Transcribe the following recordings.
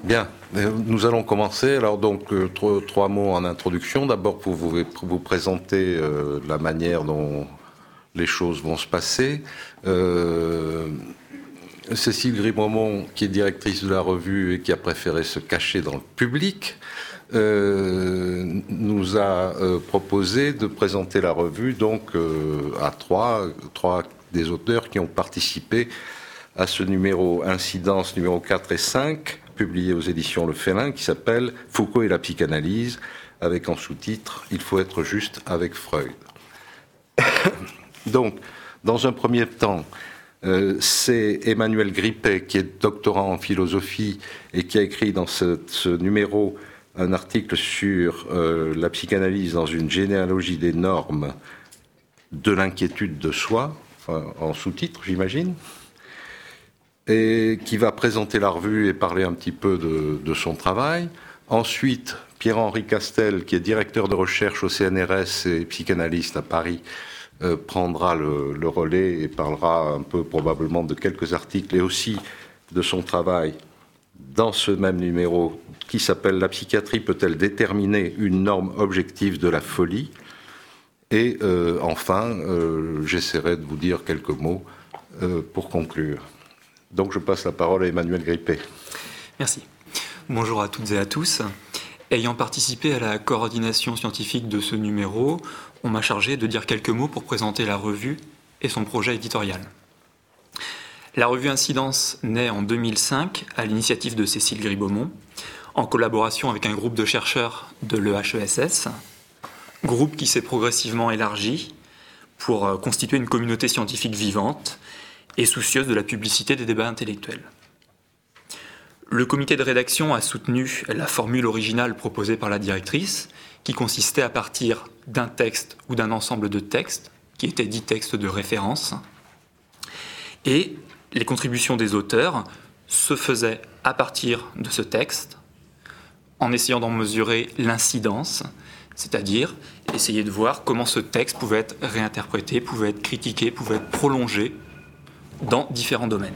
Bien, nous allons commencer. Alors donc, trois mots en introduction. D'abord pour vous présenter la manière dont les choses vont se passer. Cécile Grimont, qui est directrice de la revue et qui a préféré se cacher dans le public, nous a proposé de présenter la revue donc à trois des auteurs qui ont participé à ce numéro Incidence numéro 4 et 5, publié aux éditions Le Félin, qui s'appelle « Foucault et la psychanalyse », avec en sous-titre « Il faut être juste avec Freud ». Donc, dans un premier temps, c'est Emmanuel Grippet, qui est doctorant en philosophie et qui a écrit dans ce numéro un article sur la psychanalyse dans une généalogie des normes de l'inquiétude de soi, en sous-titre, j'imagine, et qui va présenter la revue et parler un petit peu de son travail. Ensuite, Pierre-Henri Castel, qui est directeur de recherche au CNRS et psychanalyste à Paris, prendra le relais et parlera un peu probablement de quelques articles et aussi de son travail dans ce même numéro qui s'appelle « La psychiatrie peut-elle déterminer une norme objective de la folie ?» Et enfin, j'essaierai de vous dire quelques mots pour conclure. Donc je passe la parole à Emmanuel Grippet. Merci. Bonjour à toutes et à tous. Ayant participé à la coordination scientifique de ce numéro, on m'a chargé de dire quelques mots pour présenter la revue et son projet éditorial. La revue Incidence naît en 2005 à l'initiative de Cécile Grimont, en collaboration avec un groupe de chercheurs de l'EHESS, groupe qui s'est progressivement élargi pour constituer une communauté scientifique vivante et soucieuse de la publicité des débats intellectuels. Le comité de rédaction a soutenu la formule originale proposée par la directrice, qui consistait à partir d'un texte ou d'un ensemble de textes, qui étaient dits textes de référence, et les contributions des auteurs se faisaient à partir de ce texte, en essayant d'en mesurer l'incidence, c'est-à-dire essayer de voir comment ce texte pouvait être réinterprété, pouvait être critiqué, pouvait être prolongé dans différents domaines.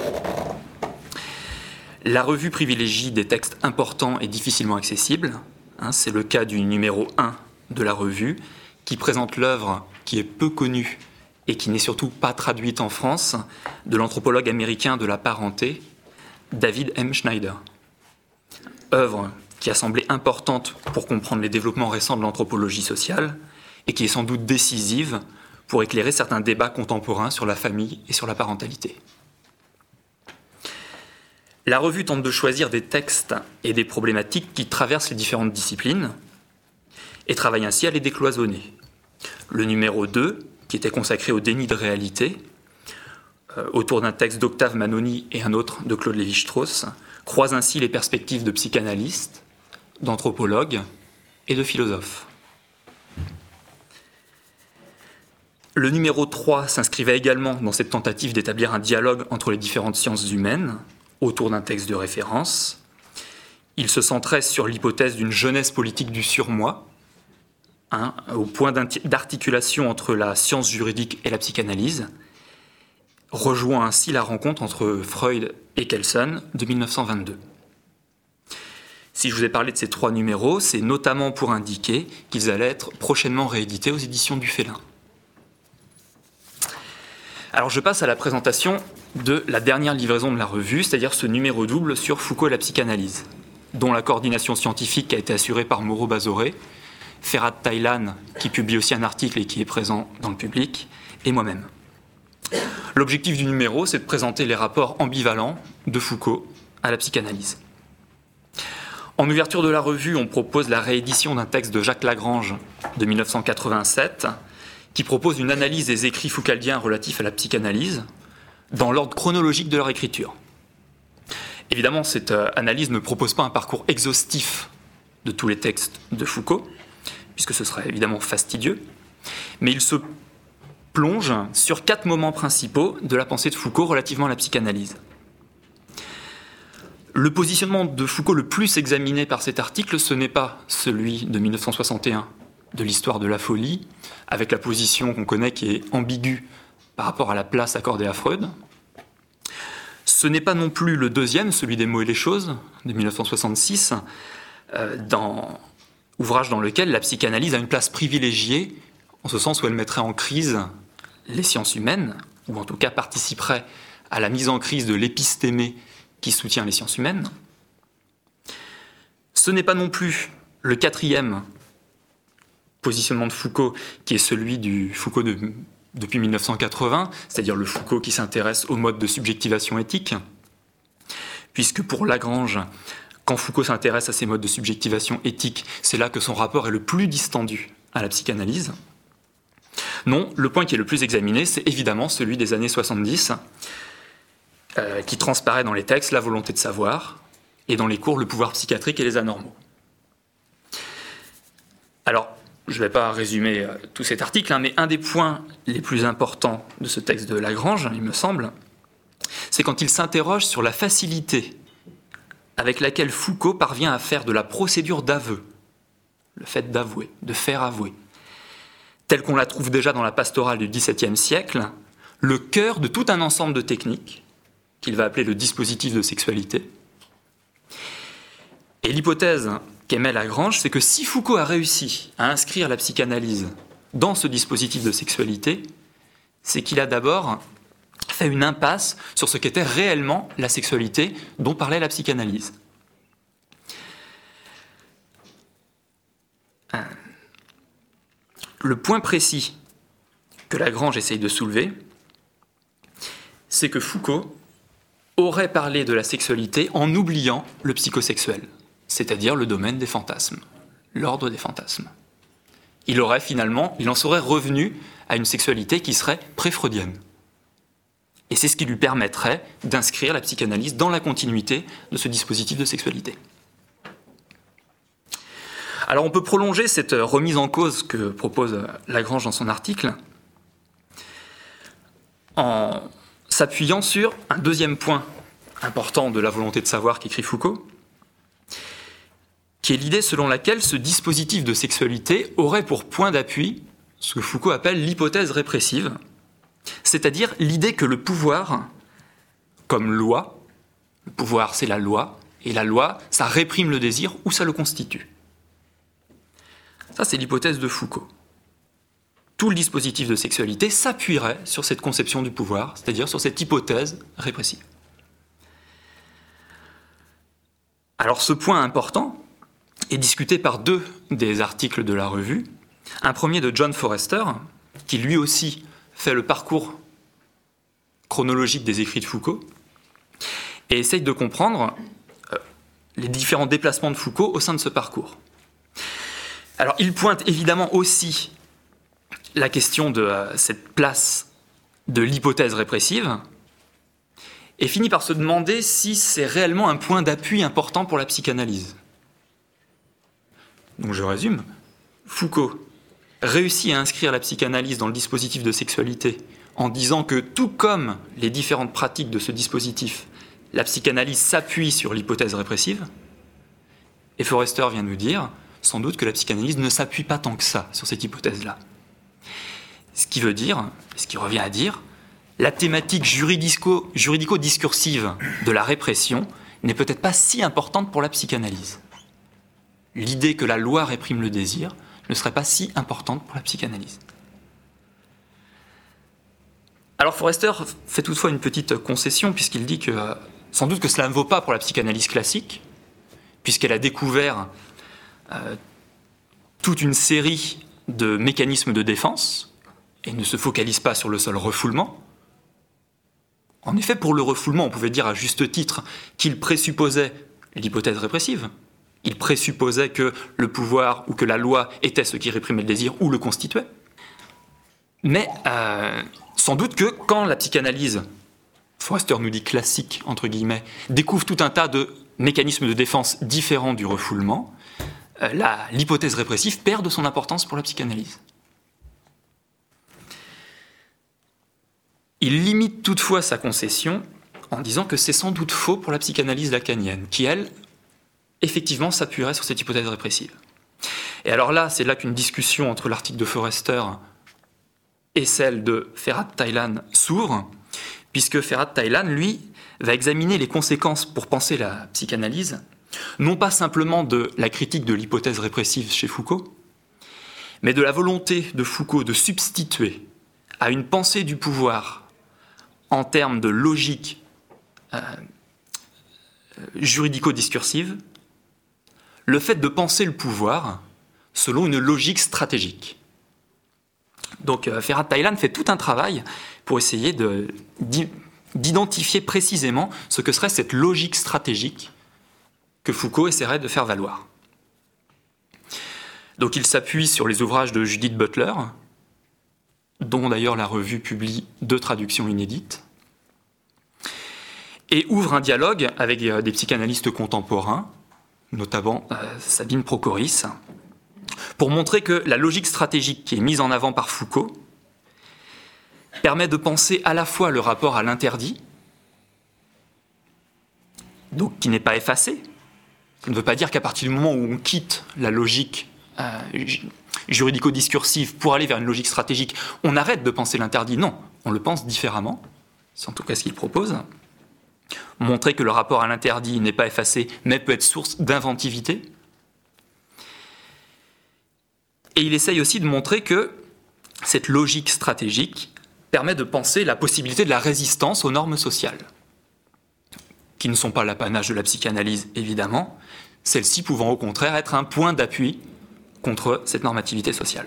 La revue privilégie des textes importants et difficilement accessibles. C'est le cas du numéro 1 de la revue, qui présente l'œuvre qui est peu connue et qui n'est surtout pas traduite en France, de l'anthropologue américain de la parenté, David M. Schneider. Œuvre qui a semblé importante pour comprendre les développements récents de l'anthropologie sociale et qui est sans doute décisive pour éclairer certains débats contemporains sur la famille et sur la parentalité. La revue tente de choisir des textes et des problématiques qui traversent les différentes disciplines et travaille ainsi à les décloisonner. Le numéro 2, qui était consacré au déni de réalité, autour d'un texte d'Octave Manoni et un autre de Claude Lévi-Strauss, croise ainsi les perspectives de psychanalystes, d'anthropologues et de philosophes. Le numéro 3 s'inscrivait également dans cette tentative d'établir un dialogue entre les différentes sciences humaines, autour d'un texte de référence. Il se centrait sur l'hypothèse d'une jeunesse politique du surmoi, au point d'articulation entre la science juridique et la psychanalyse, rejoint ainsi la rencontre entre Freud et Kelsen de 1922. Si je vous ai parlé de ces 3 numéros, c'est notamment pour indiquer qu'ils allaient être prochainement réédités aux éditions du Félin. Alors je passe à la présentation de la dernière livraison de la revue, c'est-à-dire ce numéro double sur Foucault et la psychanalyse, dont la coordination scientifique a été assurée par Mauro Bazoré, Ferhat Taylan, qui publie aussi un article et qui est présent dans le public, et moi-même. L'objectif du numéro, c'est de présenter les rapports ambivalents de Foucault à la psychanalyse. En ouverture de la revue, on propose la réédition d'un texte de Jacques Lagrange de 1987, qui propose une analyse des écrits foucaldiens relatifs à la psychanalyse, dans l'ordre chronologique de leur écriture. Évidemment, cette analyse ne propose pas un parcours exhaustif de tous les textes de Foucault, puisque ce serait évidemment fastidieux, mais il se plonge sur 4 moments principaux de la pensée de Foucault relativement à la psychanalyse. Le positionnement de Foucault le plus examiné par cet article, ce n'est pas celui de 1961 de l'histoire de la folie, avec la position qu'on connaît qui est ambiguë par rapport à la place accordée à Freud. Ce Ce n'est pas non plus le deuxième, celui des mots et les choses, de 1966, ouvrage dans lequel la psychanalyse a une place privilégiée, en ce sens où elle mettrait en crise les sciences humaines, ou en tout cas participerait à la mise en crise de l'épistémé qui soutient les sciences humaines. Ce n'est pas non plus le quatrième positionnement de Foucault, qui est celui du Foucault depuis 1980, c'est-à-dire le Foucault qui s'intéresse au mode de subjectivation éthique, puisque pour Lagrange, quand Foucault s'intéresse à ces modes de subjectivation éthique, c'est là que son rapport est le plus distendu à la psychanalyse. Non, le point qui est le plus examiné, c'est évidemment celui des années 70, qui transparaît dans les textes la volonté de savoir, et dans les cours le pouvoir psychiatrique et les anormaux. Alors, je ne vais pas résumer tout cet article, mais un des points les plus importants de ce texte de Lagrange, il me semble, c'est quand il s'interroge sur la facilité avec laquelle Foucault parvient à faire de la procédure d'aveu, le fait d'avouer, de faire avouer, telle qu'on la trouve déjà dans la pastorale du XVIIe siècle, le cœur de tout un ensemble de techniques qu'il va appeler le dispositif de sexualité. Et l'hypothèse qu'émet Lagrange, c'est que si Foucault a réussi à inscrire la psychanalyse dans ce dispositif de sexualité, c'est qu'il a d'abord fait une impasse sur ce qu'était réellement la sexualité dont parlait la psychanalyse. Le point précis que Lagrange essaye de soulever, c'est que Foucault aurait parlé de la sexualité en oubliant le psychosexuel, c'est-à-dire le domaine des fantasmes, l'ordre des fantasmes. Il en serait revenu à une sexualité qui serait pré-freudienne. Et c'est ce qui lui permettrait d'inscrire la psychanalyse dans la continuité de ce dispositif de sexualité. Alors on peut prolonger cette remise en cause que propose Lagrange dans son article en s'appuyant sur un deuxième point important de la volonté de savoir qu'écrit Foucault, qui est l'idée selon laquelle ce dispositif de sexualité aurait pour point d'appui ce que Foucault appelle l'hypothèse répressive, c'est-à-dire l'idée que le pouvoir, comme loi, le pouvoir c'est la loi, et la loi, ça réprime le désir ou ça le constitue. Ça, c'est l'hypothèse de Foucault. Tout le dispositif de sexualité s'appuierait sur cette conception du pouvoir, c'est-à-dire sur cette hypothèse répressive. Alors ce point important est discuté par deux des articles de la revue. Un premier de John Forrester, qui lui aussi fait le parcours chronologique des écrits de Foucault, et essaye de comprendre les différents déplacements de Foucault au sein de ce parcours. Alors il pointe évidemment aussi la question de cette place de l'hypothèse répressive, et finit par se demander si c'est réellement un point d'appui important pour la psychanalyse. Donc je résume, Foucault réussit à inscrire la psychanalyse dans le dispositif de sexualité en disant que tout comme les différentes pratiques de ce dispositif, la psychanalyse s'appuie sur l'hypothèse répressive, et Forrester vient nous dire sans doute que la psychanalyse ne s'appuie pas tant que ça sur cette hypothèse-là. Ce qui veut dire, ce qui revient à dire, la thématique juridico-discursive de la répression n'est peut-être pas si importante pour la psychanalyse. L'idée que la loi réprime le désir ne serait pas si importante pour la psychanalyse. Alors Forrester fait toutefois une petite concession puisqu'il dit que sans doute que cela ne vaut pas pour la psychanalyse classique, puisqu'elle a découvert toute une série de mécanismes de défense et ne se focalise pas sur le seul refoulement. En effet, pour le refoulement, on pouvait dire à juste titre qu'il présupposait l'hypothèse répressive. Il présupposait que le pouvoir ou que la loi était ce qui réprimait le désir ou le constituait. Mais sans doute que quand la psychanalyse, Forrester nous dit classique, entre guillemets, découvre tout un tas de mécanismes de défense différents du refoulement, l'hypothèse répressive perd de son importance pour la psychanalyse. Il limite toutefois sa concession en disant que c'est sans doute faux pour la psychanalyse lacanienne, qui, elle, effectivement s'appuierait sur cette hypothèse répressive. Et alors là, c'est là qu'une discussion entre l'article de Forrester et celle de Ferhat Taylan s'ouvre, puisque Ferhat Taylan, lui, va examiner les conséquences pour penser la psychanalyse, non pas simplement de la critique de l'hypothèse répressive chez Foucault, mais de la volonté de Foucault de substituer à une pensée du pouvoir en termes de logique juridico-discursive, le fait de penser le pouvoir selon une logique stratégique. Donc Ferhat Taylan fait tout un travail pour essayer d'identifier précisément ce que serait cette logique stratégique que Foucault essaierait de faire valoir. Donc il s'appuie sur les ouvrages de Judith Butler, dont d'ailleurs la revue publie 2 traductions inédites, et ouvre un dialogue avec des psychanalystes contemporains, notamment Sabine Procoris, pour montrer que la logique stratégique qui est mise en avant par Foucault permet de penser à la fois le rapport à l'interdit, donc qui n'est pas effacé. Ça ne veut pas dire qu'à partir du moment où on quitte la logique juridico-discursive pour aller vers une logique stratégique, on arrête de penser l'interdit. Non, on le pense différemment. C'est en tout cas ce qu'il propose. Montrer que le rapport à l'interdit n'est pas effacé, mais peut être source d'inventivité. Et il essaye aussi de montrer que cette logique stratégique permet de penser la possibilité de la résistance aux normes sociales, qui ne sont pas l'apanage de la psychanalyse, évidemment, celles-ci pouvant au contraire être un point d'appui contre cette normativité sociale.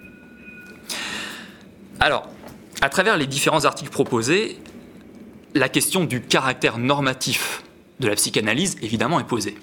Alors, à travers les différents articles proposés, la question du caractère normatif de la psychanalyse, évidemment, est posée.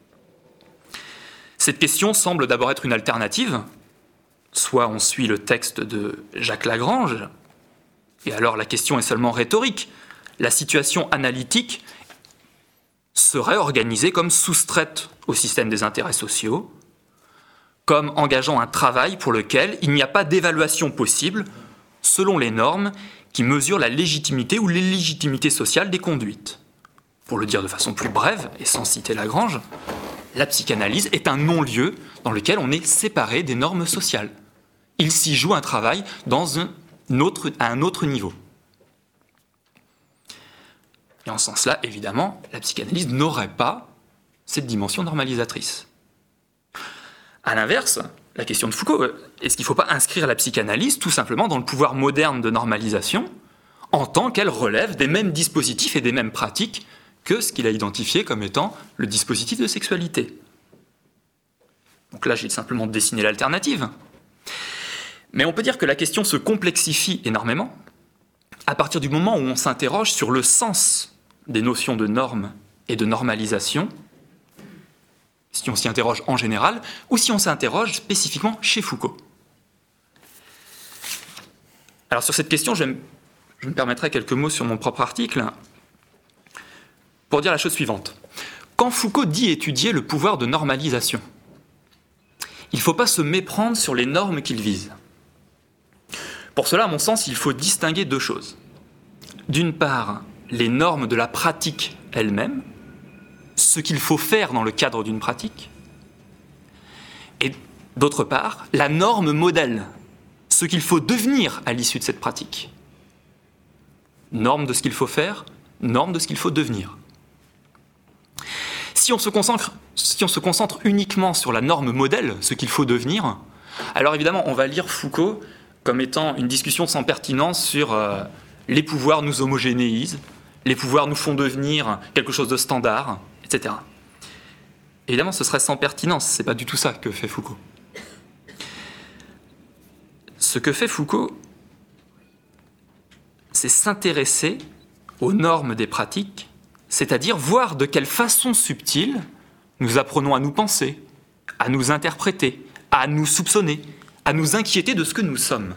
Cette question semble d'abord être une alternative. Soit on suit le texte de Jacques Lagrange, et alors la question est seulement rhétorique. La situation analytique serait organisée comme soustraite au système des intérêts sociaux, comme engageant un travail pour lequel il n'y a pas d'évaluation possible selon les normes qui mesurent la légitimité ou l'illégitimité sociale des conduites. Pour le dire de façon plus brève, et sans citer Lagrange, la psychanalyse est un non-lieu dans lequel on est séparé des normes sociales. Il s'y joue un travail à un autre niveau. Et en ce sens-là, évidemment, la psychanalyse n'aurait pas cette dimension normalisatrice. À l'inverse, la question de Foucault, est-ce qu'il ne faut pas inscrire la psychanalyse tout simplement dans le pouvoir moderne de normalisation en tant qu'elle relève des mêmes dispositifs et des mêmes pratiques que ce qu'il a identifié comme étant le dispositif de sexualité. Donc là, j'ai simplement dessiné l'alternative. Mais on peut dire que la question se complexifie énormément à partir du moment où on s'interroge sur le sens des notions de normes et de normalisation, si on s'y interroge en général, ou si on s'interroge spécifiquement chez Foucault. Alors sur cette question, je me permettrai quelques mots sur mon propre article pour dire la chose suivante. Quand Foucault dit étudier le pouvoir de normalisation, il ne faut pas se méprendre sur les normes qu'il vise. Pour cela, à mon sens, il faut distinguer 2 choses. D'une part, les normes de la pratique elle-même, ce qu'il faut faire dans le cadre d'une pratique, et d'autre part, la norme modèle, ce qu'il faut devenir à l'issue de cette pratique. Norme de ce qu'il faut faire, norme de ce qu'il faut devenir. Si on se concentre uniquement sur la norme modèle, ce qu'il faut devenir, alors évidemment, on va lire Foucault comme étant une discussion sans pertinence sur les pouvoirs nous homogénéisent, les pouvoirs nous font devenir quelque chose de standard, etc. Évidemment, ce serait sans pertinence, c'est pas du tout ça que fait Foucault. Ce que fait Foucault, c'est s'intéresser aux normes des pratiques, c'est-à-dire voir de quelle façon subtile nous apprenons à nous penser, à nous interpréter, à nous soupçonner, à nous inquiéter de ce que nous sommes.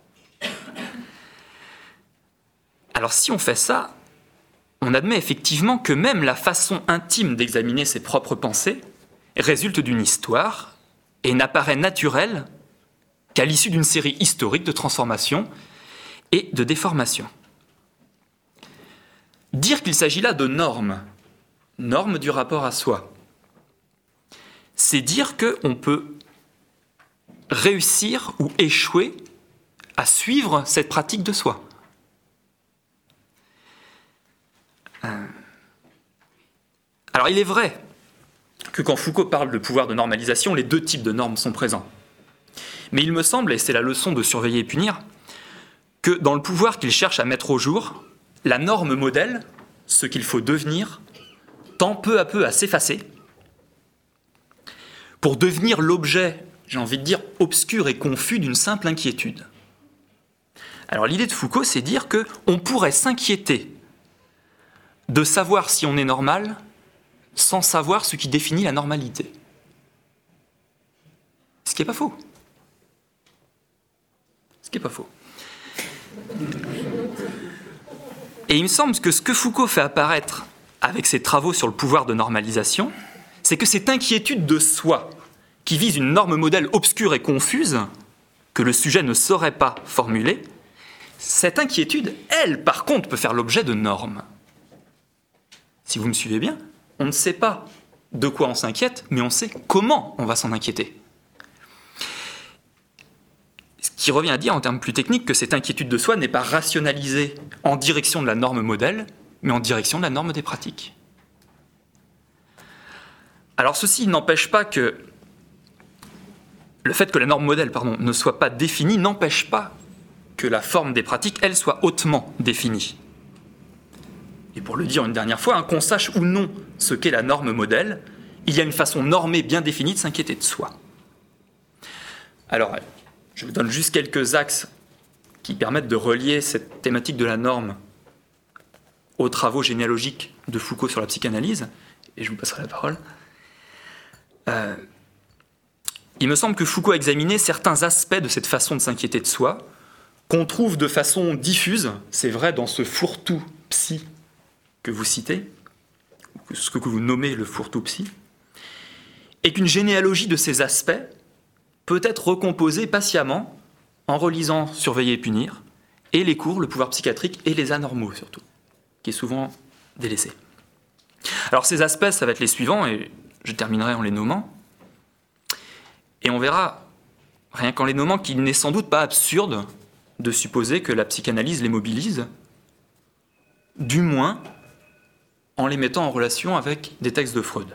Alors si on fait ça, on admet effectivement que même la façon intime d'examiner ses propres pensées résulte d'une histoire et n'apparaît naturelle qu'à l'issue d'une série historique de transformations et de déformations. Dire qu'il s'agit là de normes du rapport à soi, c'est dire qu'on peut réussir ou échouer à suivre cette pratique de soi. Alors il est vrai que quand Foucault parle de pouvoir de normalisation, les deux types de normes sont présents. Mais il me semble, et c'est la leçon de Surveiller et punir, que dans le pouvoir qu'il cherche à mettre au jour, la norme modèle, ce qu'il faut devenir, tend peu à peu à s'effacer pour devenir l'objet, j'ai envie de dire, obscur et confus d'une simple inquiétude. Alors l'idée de Foucault, c'est dire qu'on pourrait s'inquiéter de savoir si on est normal sans savoir ce qui définit la normalité. Ce qui n'est pas faux. Ce qui n'est pas faux. Et il me semble que ce que Foucault fait apparaître avec ses travaux sur le pouvoir de normalisation, c'est que cette inquiétude de soi, qui vise une norme modèle obscure et confuse, que le sujet ne saurait pas formuler, cette inquiétude, elle, par contre, peut faire l'objet de normes. Si vous me suivez bien, on ne sait pas de quoi on s'inquiète, mais on sait comment on va s'en inquiéter. Ce qui revient à dire, en termes plus techniques, que cette inquiétude de soi n'est pas rationalisée en direction de la norme modèle, mais en direction de la norme des pratiques. Alors ceci n'empêche pas que le fait que la norme modèle ne soit pas définie n'empêche pas que la forme des pratiques, elle, soit hautement définie. Et pour le dire une dernière fois, qu'on sache ou non ce qu'est la norme modèle, il y a une façon normée bien définie de s'inquiéter de soi. Alors, je vous donne juste quelques axes qui permettent de relier cette thématique de la norme aux travaux généalogiques de Foucault sur la psychanalyse, et je vous passerai la parole. Il me semble que Foucault a examiné certains aspects de cette façon de s'inquiéter de soi, qu'on trouve de façon diffuse, c'est vrai, dans ce fourre-tout psy que vous citez, ce que vous nommez le fourre-tout psy, et qu'une généalogie de ces aspects peut être recomposée patiemment en relisant Surveiller et punir, et les cours, le pouvoir psychiatrique et les anormaux surtout, qui est souvent délaissé. Alors ces aspects, ça va être les suivants, et je terminerai en les nommant. Et on verra, rien qu'en les nommant, qu'il n'est sans doute pas absurde de supposer que la psychanalyse les mobilise, du moins en les mettant en relation avec des textes de Freud.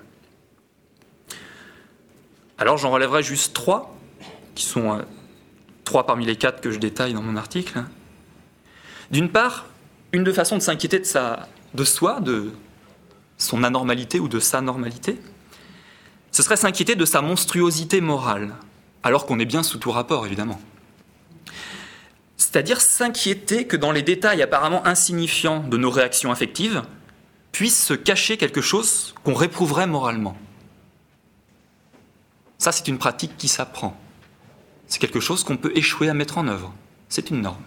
Alors j'en relèverai juste 3, qui sont 3 parmi les 4 que je détaille dans mon article. D'une part, une de façon de s'inquiéter de soi, de son anormalité ou de sa normalité, ce serait s'inquiéter de sa monstruosité morale, alors qu'on est bien sous tout rapport, évidemment. C'est-à-dire s'inquiéter que dans les détails apparemment insignifiants de nos réactions affectives, puisse se cacher quelque chose qu'on réprouverait moralement. Ça, c'est une pratique qui s'apprend. C'est quelque chose qu'on peut échouer à mettre en œuvre. C'est une norme.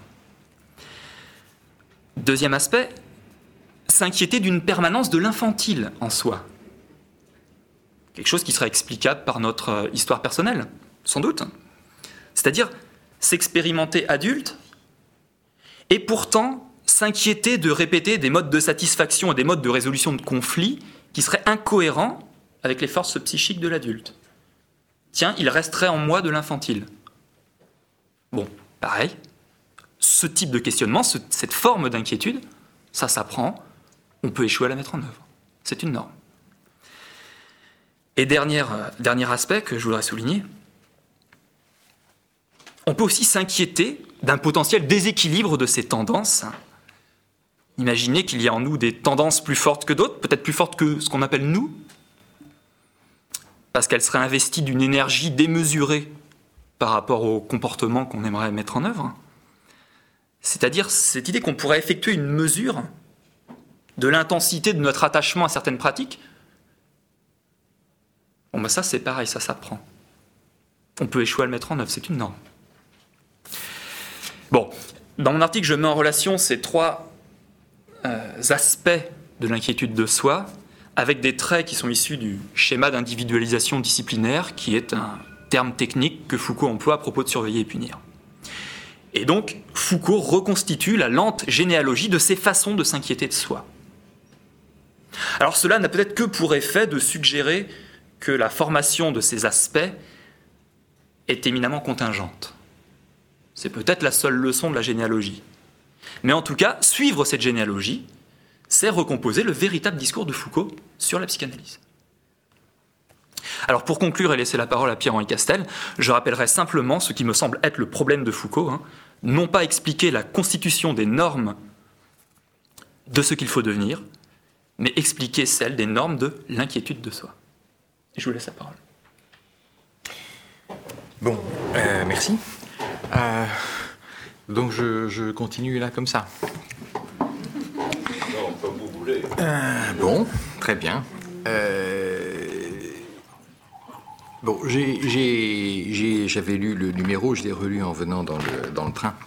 Deuxième aspect, s'inquiéter d'une permanence de l'infantile en soi. Quelque chose qui serait explicable par notre histoire personnelle, sans doute. C'est-à-dire s'expérimenter adulte et pourtant s'inquiéter de répéter des modes de satisfaction et des modes de résolution de conflits qui seraient incohérents avec les forces psychiques de l'adulte. Tiens, il resterait en moi de l'infantile. Bon, pareil, ce type de questionnement, cette forme d'inquiétude, ça s'apprend, on peut échouer à la mettre en œuvre. C'est une norme. Et dernier aspect que je voudrais souligner, on peut aussi s'inquiéter d'un potentiel déséquilibre de ces tendances. Imaginez qu'il y a en nous des tendances plus fortes que d'autres, peut-être plus fortes que ce qu'on appelle nous, parce qu'elles seraient investies d'une énergie démesurée par rapport au comportement qu'on aimerait mettre en œuvre. C'est-à-dire cette idée qu'on pourrait effectuer une mesure de l'intensité de notre attachement à certaines pratiques. Bon, ben ça c'est pareil, ça s'apprend. On peut échouer à le mettre en œuvre, c'est une norme. Bon, dans mon article, je mets en relation ces 3 aspects de l'inquiétude de soi avec des traits qui sont issus du schéma d'individualisation disciplinaire, qui est un terme technique que Foucault emploie à propos de surveiller et punir. Et donc, Foucault reconstitue la lente généalogie de ces façons de s'inquiéter de soi. Alors cela n'a peut-être que pour effet de suggérer que la formation de ces aspects est éminemment contingente. C'est peut-être la seule leçon de la généalogie. Mais en tout cas, suivre cette généalogie, c'est recomposer le véritable discours de Foucault sur la psychanalyse. Alors pour conclure et laisser la parole à Pierre-Henri Castel, je rappellerai simplement ce qui me semble être le problème de Foucault, non pas expliquer la constitution des normes de ce qu'il faut devenir, mais expliquer celle des normes de l'inquiétude de soi. Et je vous laisse la parole. Bon, merci. Donc je continue là comme ça. Non, comme vous voulez. Bon, très bien. Bon, j'avais lu le numéro, je l'ai relu en venant dans le train.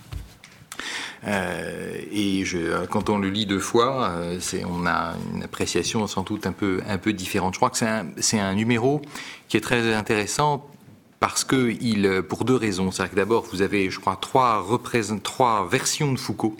Et quand on le lit deux fois, on a une appréciation sans doute un peu différente. Je crois que c'est un numéro qui est très intéressant parce que pour deux raisons. C'est-à-dire que d'abord, vous avez, je crois, trois versions de Foucault.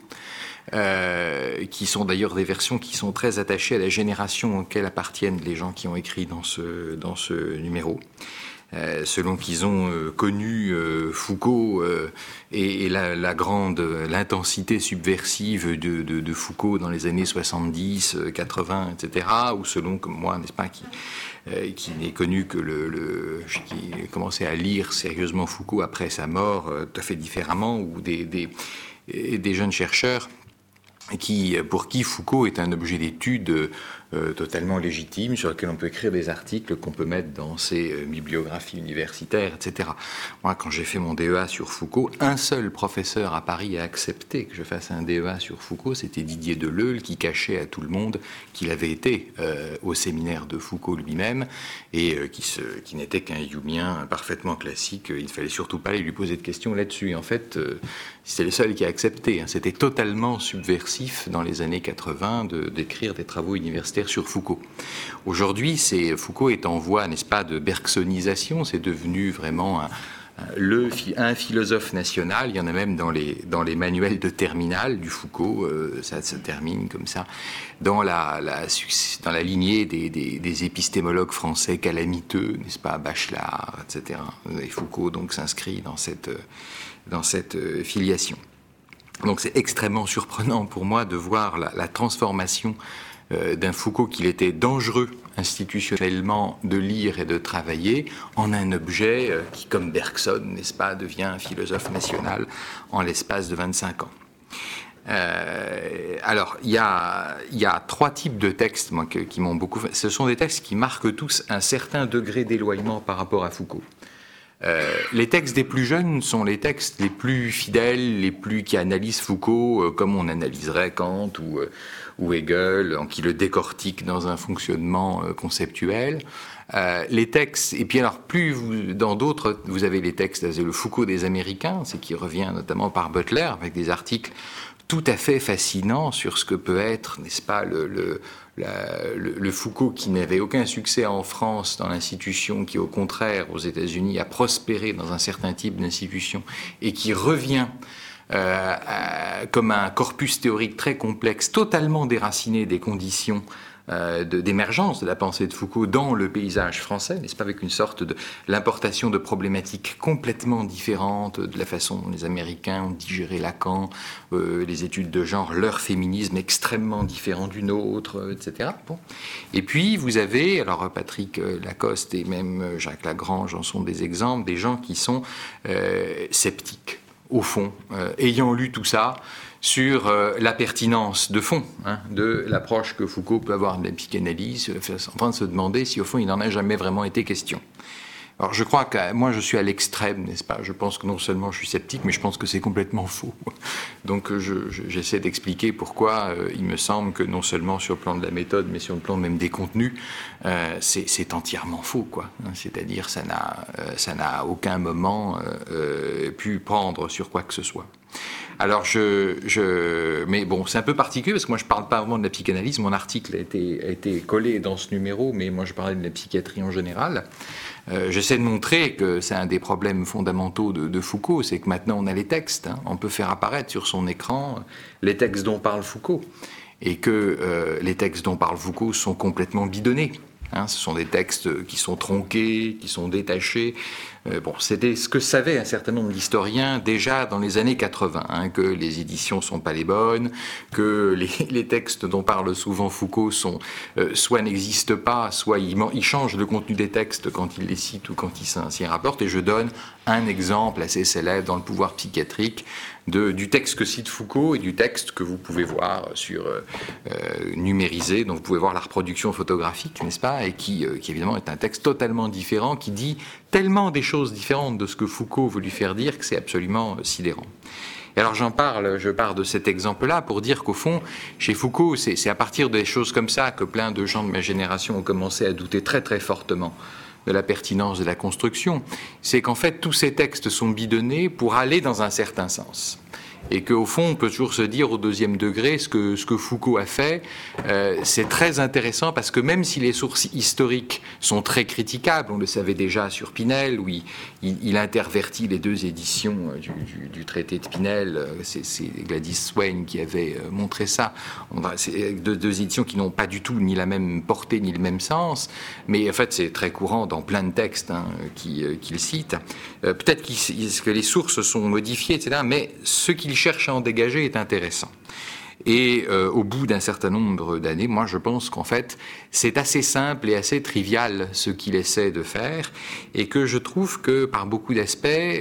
Qui sont d'ailleurs des versions qui sont très attachées à la génération auquel appartiennent les gens qui ont écrit dans ce numéro. Selon qu'ils ont connu Foucault et l'intensité subversive de Foucault dans les années 70, 80, etc., ou selon, comme moi, n'est-ce pas, qui n'est connu que qui commençait à lire sérieusement Foucault après sa mort, tout à fait différemment, ou des jeunes chercheurs pour qui Foucault est un objet d'étude totalement légitime, sur lequel on peut écrire des articles qu'on peut mettre dans ses bibliographies universitaires, etc. Moi, quand j'ai fait mon DEA sur Foucault, un seul professeur à Paris a accepté que je fasse un DEA sur Foucault, c'était Didier Deleuil, qui cachait à tout le monde qu'il avait été au séminaire de Foucault lui-même, et qui n'était qu'un Humien parfaitement classique. Il ne fallait surtout pas lui poser de questions là-dessus. Et en fait, c'est le seul qui a accepté. C'était totalement subversif dans les années 80 d'écrire des travaux universitaires sur Foucault. Aujourd'hui, Foucault est en voie, n'est-ce pas, de bergsonisation. C'est devenu vraiment un philosophe national. Il y en a même dans les manuels de terminale du Foucault. Ça se termine comme ça. Dans la lignée des épistémologues français calamiteux, n'est-ce pas, Bachelard, etc. Et Foucault donc s'inscrit dans cette filiation. Donc c'est extrêmement surprenant pour moi de voir la transformation d'un Foucault qu'il était dangereux institutionnellement de lire et de travailler en un objet qui, comme Bergson, n'est-ce pas, devient un philosophe national en l'espace de 25 ans. Alors, il y a trois types de textes qui m'ont beaucoup fait. Ce sont des textes qui marquent tous un certain degré d'éloignement par rapport à Foucault. Les textes des plus jeunes sont les textes les plus fidèles, qui analysent Foucault comme on analyserait Kant ou Hegel, qui le décortiquent dans un fonctionnement conceptuel. Les textes, et puis alors dans d'autres, vous avez les textes, le Foucault des Américains, c'est qui revient notamment par Butler, avec des articles tout à fait fascinants sur ce que peut être, n'est-ce pas, le Foucault qui n'avait aucun succès en France dans l'institution, qui au contraire aux États-Unis a prospéré dans un certain type d'institution et qui revient comme un corpus théorique très complexe, totalement déraciné des conditions d'émergence de la pensée de Foucault dans le paysage français, n'est-ce pas, avec une sorte de l'importation de problématiques complètement différentes de la façon dont les Américains ont digéré Lacan, les études de genre, leur féminisme extrêmement différent du nôtre, etc. Bon. Et puis vous avez, alors Patrick Lacoste et même Jacques Lagrange en sont des exemples, des gens qui sont sceptiques, au fond, ayant lu tout ça, sur la pertinence de fond de l'approche que Foucault peut avoir de la psychanalyse, en train de se demander si au fond il n'en a jamais vraiment été question. Alors je crois que moi je suis à l'extrême, n'est-ce pas ? Je pense que non seulement je suis sceptique, mais je pense que c'est complètement faux. Donc j'essaie d'expliquer pourquoi il me semble que non seulement sur le plan de la méthode, mais sur le plan même des contenus, c'est entièrement faux, quoi. C'est-à-dire ça n'a aucun moment pu prendre sur quoi que ce soit. Alors mais bon, c'est un peu particulier parce que moi je parle pas vraiment de la psychanalyse. Mon article a été collé dans ce numéro, mais moi je parlais de la psychiatrie en général. J'essaie de montrer que c'est un des problèmes fondamentaux de Foucault, c'est que maintenant on a les textes. On peut faire apparaître sur son écran les textes dont parle Foucault, et que les textes dont parle Foucault sont complètement bidonnés. Ce sont des textes qui sont tronqués, qui sont détachés. C'était ce que savaient un certain nombre d'historiens déjà dans les années 80, que les éditions ne sont pas les bonnes, que les textes dont parle souvent Foucault soit n'existent pas, soit il change le contenu des textes quand il les cite ou quand il s'y rapporte. Et je donne un exemple assez célèbre dans Le pouvoir psychiatrique du texte que cite Foucault et du texte que vous pouvez voir numérisé, dont vous pouvez voir la reproduction photographique, n'est-ce pas, et qui évidemment est un texte totalement différent, qui dit tellement des choses différentes de ce que Foucault veut lui faire dire que c'est absolument sidérant. Et alors je pars de cet exemple-là pour dire qu'au fond, chez Foucault, c'est à partir des choses comme ça que plein de gens de ma génération ont commencé à douter très très fortement de la pertinence de la construction. C'est qu'en fait, tous ces textes sont bidonnés pour aller dans un certain sens. Et qu'au fond, on peut toujours se dire au deuxième degré, ce que Foucault a fait, c'est très intéressant parce que même si les sources historiques sont très critiquables, on le savait déjà sur Pinel, où il intervertit les deux éditions du traité de Pinel, c'est Gladys Swain qui avait montré ça, c'est deux éditions qui n'ont pas du tout ni la même portée ni le même sens, mais en fait c'est très courant dans plein de textes qu'il cite. Peut-être que les sources sont modifiées, etc., mais ce qu'il cherche à en dégager est intéressant. Et au bout d'un certain nombre d'années, moi je pense qu'en fait c'est assez simple et assez trivial ce qu'il essaie de faire, et que je trouve que par beaucoup d'aspects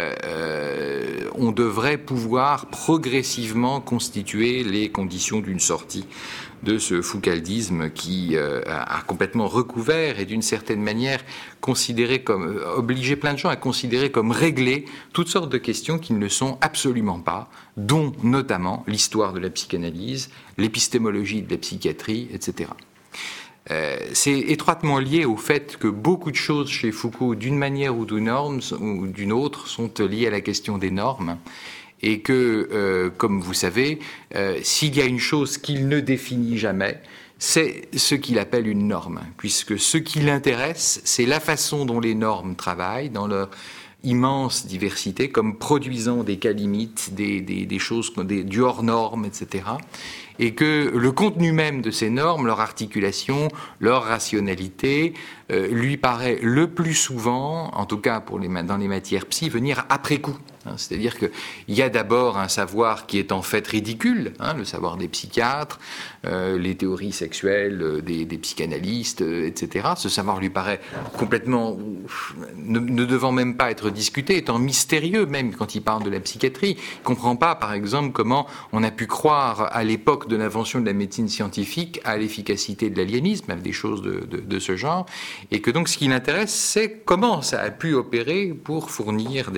on devrait pouvoir progressivement constituer les conditions d'une sortie de ce foucaldisme qui a complètement recouvert et d'une certaine manière obligé plein de gens à considérer comme réglées toutes sortes de questions qui ne le sont absolument pas, dont notamment l'histoire de la psychanalyse, l'épistémologie de la psychiatrie, etc. C'est étroitement lié au fait que beaucoup de choses chez Foucault, d'une manière ou d'une autre, sont liées à la question des normes. Et que, comme vous savez, s'il y a une chose qu'il ne définit jamais, c'est ce qu'il appelle une norme, puisque ce qui l'intéresse, c'est la façon dont les normes travaillent, dans leur immense diversité, comme produisant des cas limites, des choses, du hors-norme, etc. Et que le contenu même de ces normes, leur articulation, leur rationalité, lui paraît le plus souvent, en tout cas dans les matières psy, venir après coup. C'est-à-dire qu'il y a d'abord un savoir qui est en fait ridicule, le savoir des psychiatres, les théories sexuelles des psychanalystes, etc. Ce savoir lui paraît complètement, ne devant même pas être discuté, étant mystérieux même quand il parle de la psychiatrie. Il ne comprend pas, par exemple, comment on a pu croire à l'époque de l'invention de la médecine scientifique à l'efficacité de l'aliénisme, à des choses de ce genre, et que donc ce qui l'intéresse, c'est comment ça a pu opérer pour fournir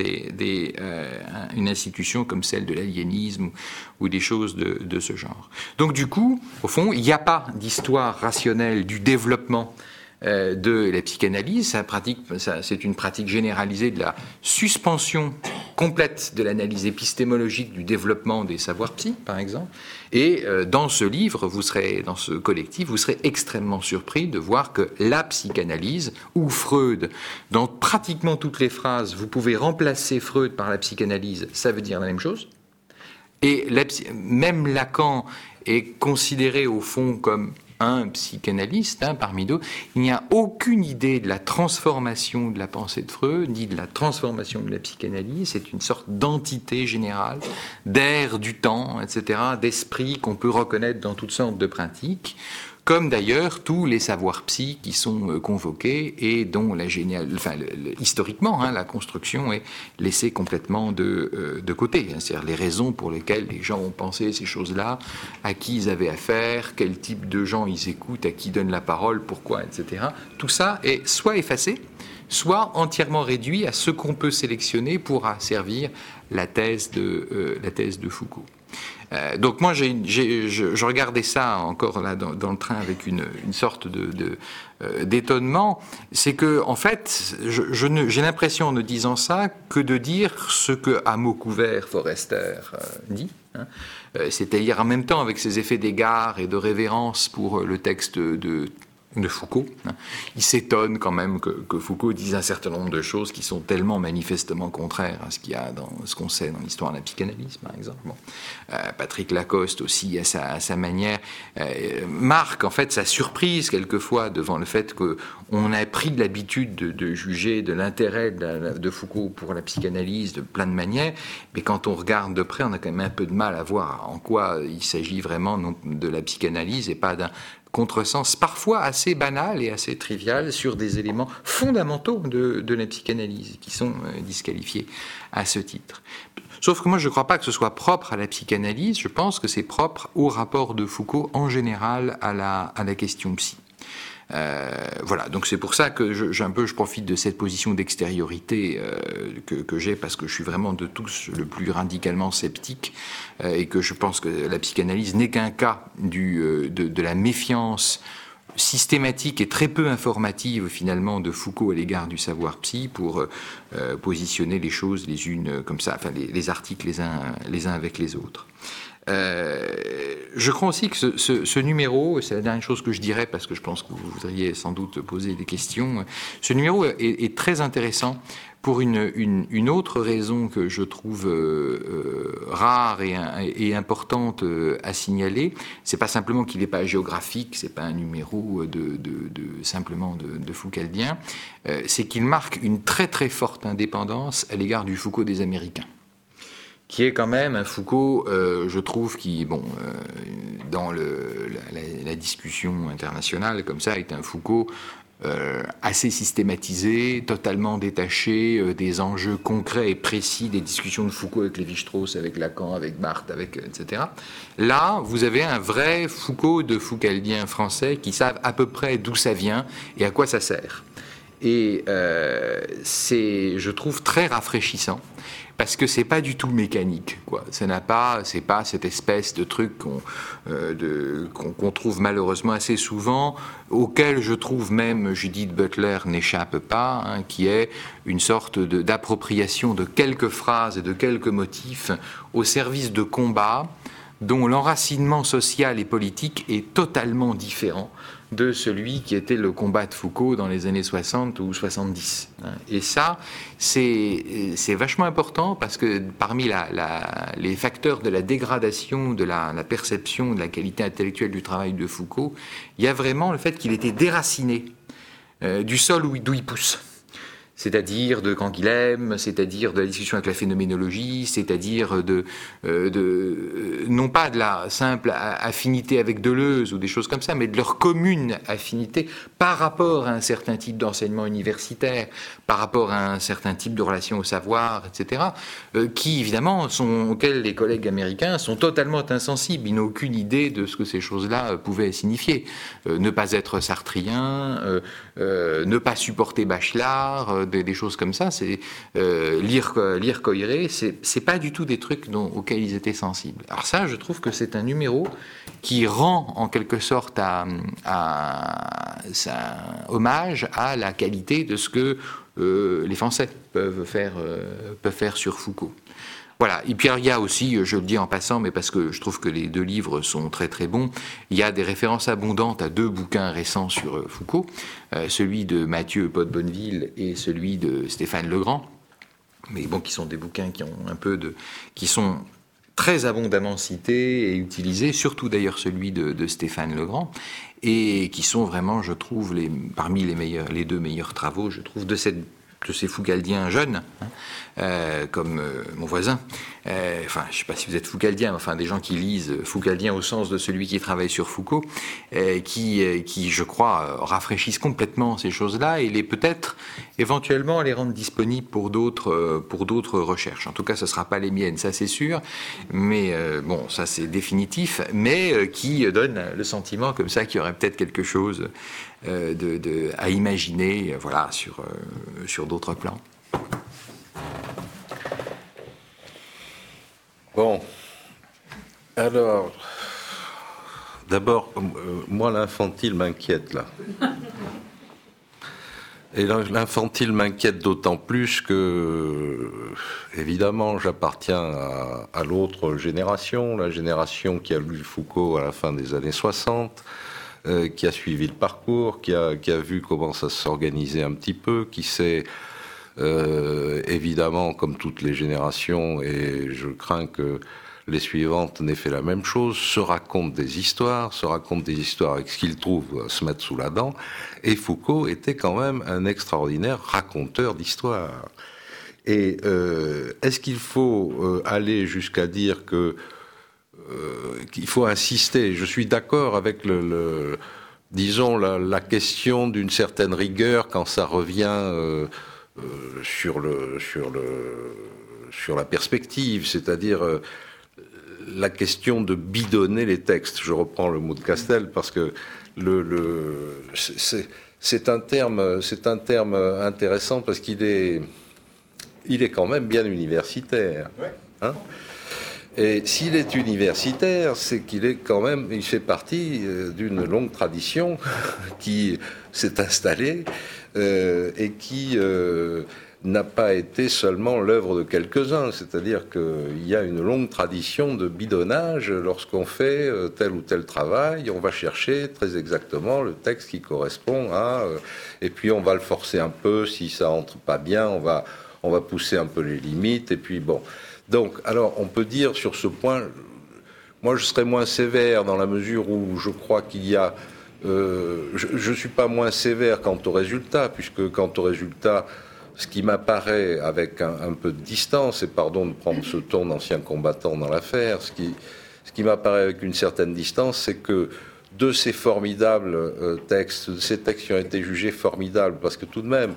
une institution comme celle de l'aliénisme ou des choses de ce genre. Donc du coup, au fond, il n'y a pas d'histoire rationnelle du développement de la psychanalyse. C'est une pratique généralisée de la suspension complète de l'analyse épistémologique du développement des savoirs psy, par exemple. Et dans ce livre, dans ce collectif, vous serez extrêmement surpris de voir que la psychanalyse, ou Freud, dans pratiquement toutes les phrases, vous pouvez remplacer Freud par la psychanalyse, ça veut dire la même chose. Et même Lacan est considéré au fond comme un psychanalyste parmi d'autres. Il n'y a aucune idée de la transformation de la pensée de Freud, ni de la transformation de la psychanalyse. C'est une sorte d'entité générale, d'air du temps, etc., d'esprit qu'on peut reconnaître dans toutes sortes de pratiques, comme d'ailleurs tous les savoirs psy qui sont convoqués et dont historiquement, la construction est laissée complètement de côté. C'est-à-dire les raisons pour lesquelles les gens ont pensé ces choses-là, à qui ils avaient affaire, quel type de gens ils écoutent, à qui donnent la parole, pourquoi, etc. Tout ça est soit effacé, soit entièrement réduit à ce qu'on peut sélectionner pour servir la thèse de Foucault. Donc moi, je regardais ça encore là dans le train avec une sorte d'étonnement. C'est que en fait, j'ai l'impression en ne disant ça que de dire ce que à mots couverts Forester dit. C'est-à-dire en même temps avec ses effets d'égard et de révérence pour le texte de Foucault. Il s'étonne quand même que Foucault dise un certain nombre de choses qui sont tellement manifestement contraires à ce qu'il y a dans ce qu'on sait dans l'histoire de la psychanalyse, par exemple. Bon. Patrick Lacoste aussi, à sa manière, marque en fait sa surprise quelquefois devant le fait qu'on a pris l'habitude de juger de l'intérêt de Foucault pour la psychanalyse de plein de manières, mais quand on regarde de près, on a quand même un peu de mal à voir en quoi il s'agit vraiment de la psychanalyse et pas d'un contresens parfois assez banal et assez trivial sur des éléments fondamentaux de la psychanalyse qui sont disqualifiés à ce titre. Sauf que moi, je ne crois pas que ce soit propre à la psychanalyse, je pense que c'est propre au rapport de Foucault en général à la question psy. Voilà, donc c'est pour ça que je profite de cette position d'extériorité que j'ai, parce que je suis vraiment de tous le plus radicalement sceptique et que je pense que la psychanalyse n'est qu'un cas de la méfiance systématique et très peu informative finalement de Foucault à l'égard du savoir psy pour positionner les choses les unes comme ça, enfin les articles les uns avec les autres. Je crois aussi que ce numéro, c'est la dernière chose que je dirais parce que je pense que vous voudriez sans doute poser des questions, ce numéro est très intéressant pour une autre raison que je trouve rare et importante à signaler. C'est pas simplement qu'il n'est pas géographique, c'est pas un numéro simplement de Foucaldien, c'est qu'il marque une très très forte indépendance à l'égard du Foucault des Américains, qui est quand même un Foucault, je trouve, qui, dans la discussion internationale, comme ça, est un Foucault assez systématisé, totalement détaché des enjeux concrets et précis des discussions de Foucault avec Lévi-Strauss, avec Lacan, avec Barthes, etc. Là, vous avez un vrai Foucault de Foucaldiens français qui savent à peu près d'où ça vient et à quoi ça sert. Et c'est, je trouve, très rafraîchissant. Parce que c'est pas du tout mécanique, quoi. C'est pas cette espèce de truc qu'on trouve malheureusement assez souvent, auquel je trouve même Judith Butler n'échappe pas, hein, qui est une sorte d'appropriation de quelques phrases et de quelques motifs au service de combats dont l'enracinement social et politique est totalement différent de celui qui était le combat de Foucault dans les années 60 ou 70. Et ça, c'est vachement important parce que parmi les facteurs de la dégradation de la perception de la qualité intellectuelle du travail de Foucault, il y a vraiment le fait qu'il était déraciné du sol d'où il pousse. C'est-à-dire de Canguilhem, c'est-à-dire de la discussion avec la phénoménologie, c'est-à-dire non pas de la simple affinité avec Deleuze ou des choses comme ça, mais de leur commune affinité par rapport à un certain type d'enseignement universitaire, par rapport à un certain type de relation au savoir, etc., qui évidemment auxquels les collègues américains sont totalement insensibles. Ils n'ont aucune idée de ce que ces choses-là pouvaient signifier. Ne pas être sartrien, ne pas supporter Bachelard, des choses comme ça, c'est lire Coiré, c'est pas du tout des trucs auxquels ils étaient sensibles. Alors ça, je trouve que c'est un numéro qui rend en quelque sorte hommage à la qualité de ce que les Français peuvent faire sur Foucault. Voilà. Et puis alors, il y a aussi, je le dis en passant, mais parce que je trouve que les deux livres sont très très bons, il y a des références abondantes à deux bouquins récents sur Foucault, celui de Mathieu Pot-Bonneville et celui de Stéphane Legrand, mais bon, qui sont des bouquins qui sont très abondamment cités et utilisés, surtout d'ailleurs celui de Stéphane Legrand, et qui sont vraiment, je trouve, parmi les deux meilleurs travaux, je trouve, de ces Foucaldiens jeunes, comme mon voisin. Enfin, je ne sais pas si vous êtes Foucaldien, mais enfin des gens qui lisent Foucaldien au sens de celui qui travaille sur Foucault, qui, je crois, rafraîchissent complètement ces choses-là et peut-être éventuellement les rendre disponibles pour d'autres recherches. En tout cas, ce ne sera pas les miennes, ça c'est sûr, mais bon, ça c'est définitif, mais qui donne le sentiment comme ça qu'il y aurait peut-être quelque chose à imaginer, voilà, sur d'autres plans. Bon, alors, d'abord, moi l'infantile m'inquiète là. Et l'infantile m'inquiète d'autant plus que, évidemment, j'appartiens à l'autre génération, la génération qui a lu Foucault à la fin des années 60, qui a suivi le parcours, qui a vu comment ça s'organisait un petit peu, qui sait, évidemment, comme toutes les générations, et je crains que les suivantes n'aient fait la même chose, se racontent des histoires avec ce qu'ils trouvent se mettre sous la dent, et Foucault était quand même un extraordinaire raconteur d'histoires. Et est-ce qu'il faut aller jusqu'à dire qu'il faut insister? Je suis d'accord avec disons la question d'une certaine rigueur quand ça revient sur la perspective, c'est-à-dire la question de bidonner les textes. Je reprends le mot de Castel parce que c'est un terme intéressant parce qu'il est quand même bien universitaire. Hein? Et s'il est universitaire, c'est qu'il est quand même, il fait partie d'une longue tradition qui s'est installée et qui n'a pas été seulement l'œuvre de quelques-uns. C'est-à-dire qu'il y a une longue tradition de bidonnage. Lorsqu'on fait tel ou tel travail, on va chercher très exactement le texte qui correspond à... et puis on va le forcer un peu, si ça entre pas bien, on va pousser un peu les limites, et puis bon. Donc, alors, on peut dire sur ce point, moi je serais moins sévère dans la mesure où je crois qu'il y a... je ne suis pas moins sévère quant au résultat, puisque quant au résultat, ce qui m'apparaît avec un peu de distance, et pardon de prendre ce ton d'ancien combattant dans l'affaire, ce qui m'apparaît avec une certaine distance, c'est que de ces formidables textes, de ces textes qui ont été jugés formidables, parce que tout de même,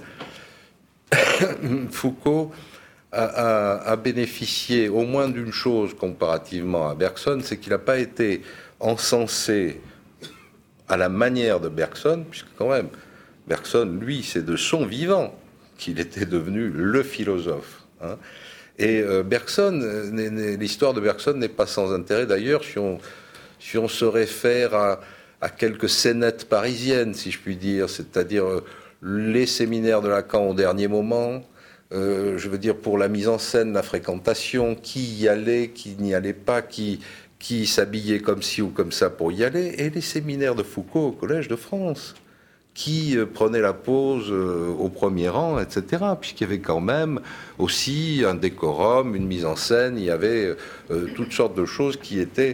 Foucault a bénéficié au moins d'une chose comparativement à Bergson, c'est qu'il n'a pas été encensé à la manière de Bergson, puisque quand même, Bergson, lui, c'est de son vivant qu'il était devenu le philosophe. Hein. Et Bergson, l'histoire de Bergson n'est pas sans intérêt d'ailleurs si on se réfère à quelques scénettes parisiennes, si je puis dire, c'est-à-dire les séminaires de Lacan au dernier moment, je veux dire pour la mise en scène, la fréquentation, qui y allait, qui n'y allait pas, qui s'habillait comme ci ou comme ça pour y aller, et les séminaires de Foucault au Collège de France, qui prenait la pause au premier rang, etc., puisqu'il y avait quand même aussi un décorum, une mise en scène, il y avait toutes sortes de choses qui étaient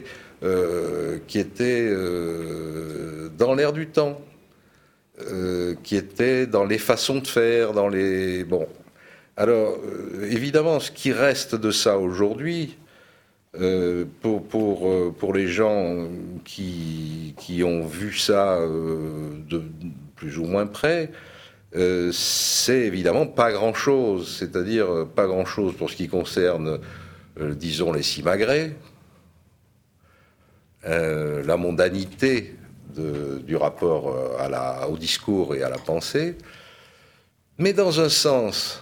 dans l'air du temps, qui étaient dans les façons de faire, dans les... Bon. Alors, évidemment, ce qui reste de ça aujourd'hui, pour les gens qui ont vu ça de plus ou moins près, c'est évidemment pas grand-chose, c'est-à-dire pas grand-chose pour ce qui concerne, disons, les simagrées, la mondanité du rapport au discours et à la pensée, mais dans un sens,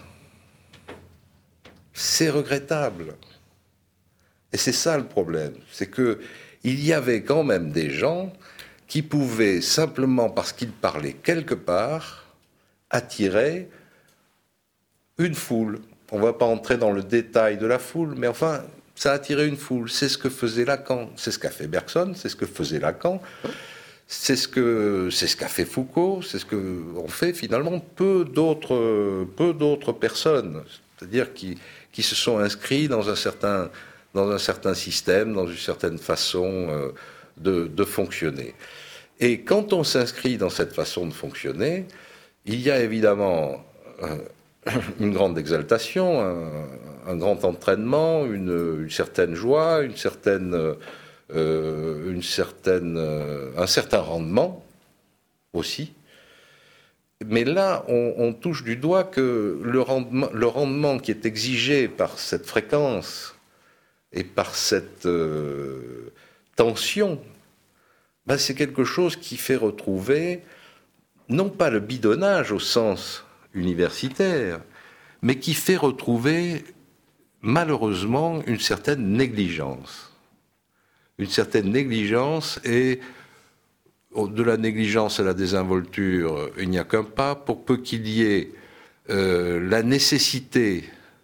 c'est regrettable. Et c'est ça le problème, c'est que il y avait quand même des gens qui pouvaient, simplement parce qu'ils parlaient quelque part, attirer une foule. On ne va pas entrer dans le détail de la foule, mais enfin, ça attirait une foule. C'est ce que faisait Lacan, c'est ce qu'a fait Bergson, c'est ce que faisait Lacan, c'est ce qu'a fait Foucault, c'est ce que ont fait finalement peu d'autres personnes, c'est-à-dire qui se sont inscrits dans un certain système, dans une certaine façon de fonctionner. Et quand on s'inscrit dans cette façon de fonctionner, il y a évidemment une grande exaltation, un grand entraînement, une certaine joie, un certain rendement aussi. Mais là, on touche du doigt que le rendement qui est exigé par cette fréquence et par cette tension, ben c'est quelque chose qui fait retrouver, non pas le bidonnage au sens universitaire, mais qui fait retrouver, malheureusement, une certaine négligence. Une certaine négligence, et de la négligence à la désinvolture, il n'y a qu'un pas, pour peu qu'il y ait la nécessité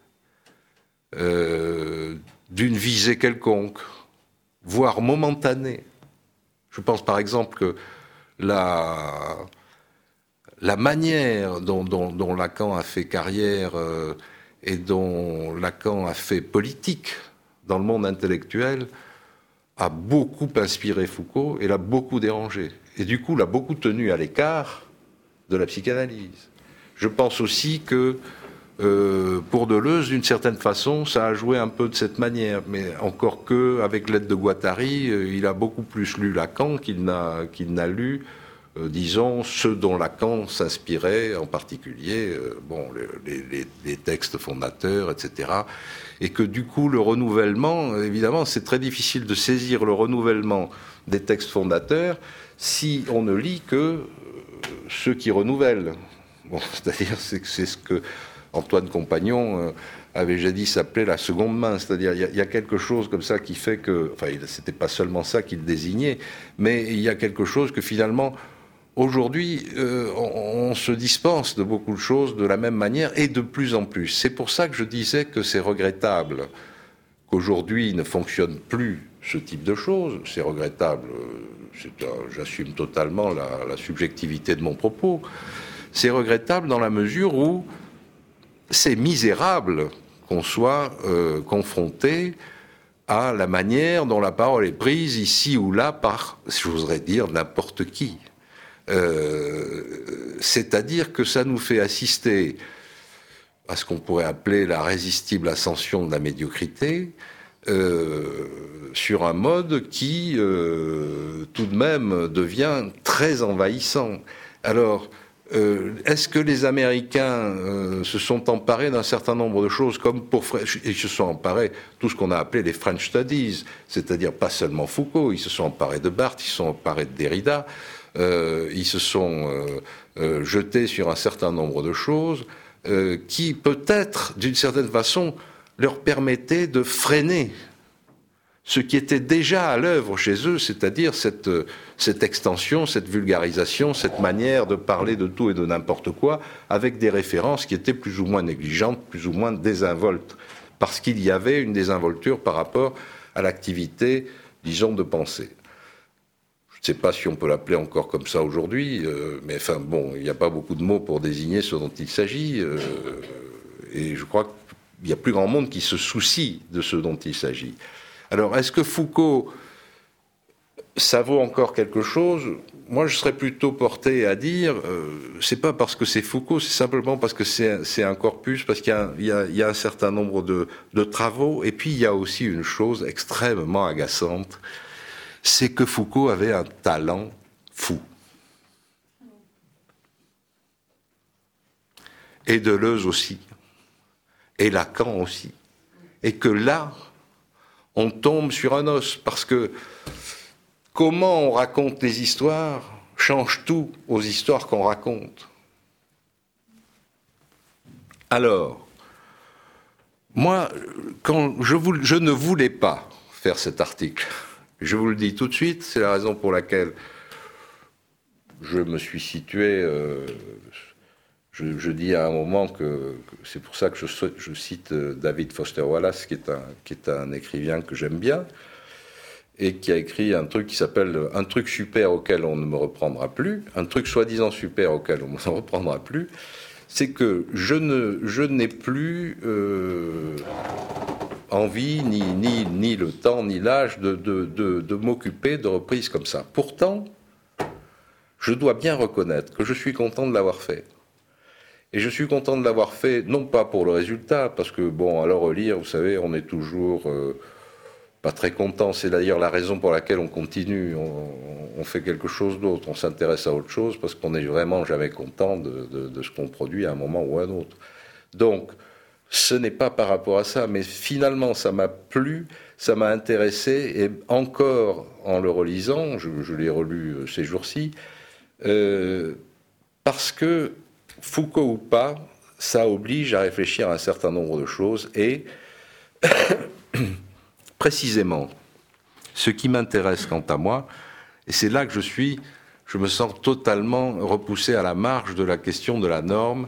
d'une visée quelconque, voire momentanée. Je pense par exemple que la manière dont Lacan a fait carrière et dont Lacan a fait politique dans le monde intellectuel a beaucoup inspiré Foucault et l'a beaucoup dérangé. Et du coup, l'a beaucoup tenu à l'écart de la psychanalyse. Je pense aussi que pour Deleuze, d'une certaine façon, ça a joué un peu de cette manière. Mais encore que, avec l'aide de Guattari, il a beaucoup plus lu Lacan qu'il n'a lu, disons, ceux dont Lacan s'inspirait, en particulier, les textes fondateurs, etc. Et que du coup, le renouvellement, évidemment, c'est très difficile de saisir le renouvellement des textes fondateurs si on ne lit que ceux qui renouvellent. Bon, c'est-à-dire, c'est ce que Antoine Compagnon avait jadis appelé la seconde main, c'est-à-dire il y a quelque chose comme ça qui fait que, enfin, c'était pas seulement ça qu'il désignait, mais il y a quelque chose que finalement, aujourd'hui, on se dispense de beaucoup de choses de la même manière et de plus en plus. C'est pour ça que je disais que c'est regrettable qu'aujourd'hui ne fonctionne plus ce type de choses. C'est regrettable, j'assume totalement la subjectivité de mon propos. C'est regrettable dans la mesure où c'est misérable qu'on soit confronté à la manière dont la parole est prise ici ou là par, j'oserais dire, n'importe qui. C'est-à-dire que ça nous fait assister à ce qu'on pourrait appeler la résistible ascension de la médiocrité, sur un mode qui, tout de même, devient très envahissant. Alors, est-ce que les Américains se sont emparés d'un certain nombre de choses, comme ils se sont emparés tout ce qu'on a appelé les French Studies, c'est-à-dire pas seulement Foucault, ils se sont emparés de Barthes, ils se sont emparés de Derrida, ils se sont jetés sur un certain nombre de choses qui, peut-être, d'une certaine façon, leur permettaient de freiner ce qui était déjà à l'œuvre chez eux, c'est-à-dire cette extension, cette vulgarisation, cette manière de parler de tout et de n'importe quoi, avec des références qui étaient plus ou moins négligentes, plus ou moins désinvoltes, parce qu'il y avait une désinvolture par rapport à l'activité, disons, de pensée. Je ne sais pas si on peut l'appeler encore comme ça aujourd'hui, mais enfin bon, il n'y a pas beaucoup de mots pour désigner ce dont il s'agit, et je crois qu'il y a plus grand monde qui se soucie de ce dont il s'agit. Alors, est-ce que Foucault, ça vaut encore quelque chose ? Moi, je serais plutôt porté à dire, c'est pas parce que c'est Foucault, c'est simplement parce que c'est un corpus, parce qu'il y a un certain nombre de travaux, et puis il y a aussi une chose extrêmement agaçante, c'est que Foucault avait un talent fou. Et Deleuze aussi. Et Lacan aussi. Et que là, on tombe sur un os, parce que comment on raconte les histoires change tout aux histoires qu'on raconte. Alors, moi, quand je ne voulais pas faire cet article, je vous le dis tout de suite, c'est la raison pour laquelle je me suis situé, je dis à un moment que c'est pour ça que je cite David Foster Wallace, qui est un écrivain que j'aime bien, et qui a écrit un truc qui s'appelle « Un truc super auquel on ne me reprendra plus », un truc soi-disant super auquel on ne me reprendra plus, c'est que je n'ai plus envie, ni le temps, ni l'âge de m'occuper de reprises comme ça. Pourtant, je dois bien reconnaître que je suis content de l'avoir fait. Et je suis content de l'avoir fait, non pas pour le résultat, parce que, bon, à le relire, vous savez, on est toujours pas très content. C'est d'ailleurs la raison pour laquelle on continue, on fait quelque chose d'autre, on s'intéresse à autre chose, parce qu'on n'est vraiment jamais content de ce qu'on produit à un moment ou à un autre. Donc, ce n'est pas par rapport à ça, mais finalement, ça m'a plu, ça m'a intéressé, et encore en le relisant, je l'ai relu ces jours-ci, parce que, Foucault ou pas, ça oblige à réfléchir à un certain nombre de choses, et précisément, ce qui m'intéresse quant à moi, et c'est là que je me sens totalement repoussé à la marge de la question de la norme,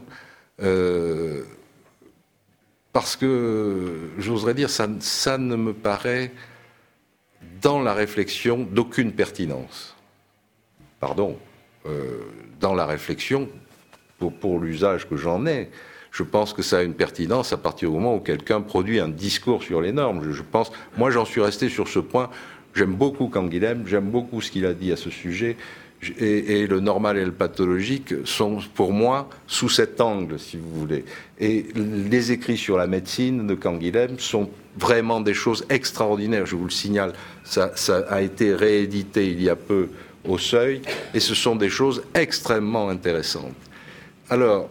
parce que, j'oserais dire, ça ne me paraît, dans la réflexion, d'aucune pertinence. Pardon, dans la réflexion, pour l'usage que j'en ai, je pense que ça a une pertinence à partir du moment où quelqu'un produit un discours sur les normes. Moi j'en suis resté sur ce point. J'aime beaucoup Canguilhem, j'aime beaucoup ce qu'il a dit à ce sujet. Et le normal et le pathologique sont pour moi sous cet angle, si vous voulez. Et les écrits sur la médecine de Canguilhem sont vraiment des choses extraordinaires, je vous le signale. Ça a été réédité il y a peu au Seuil, et ce sont des choses extrêmement intéressantes. Alors,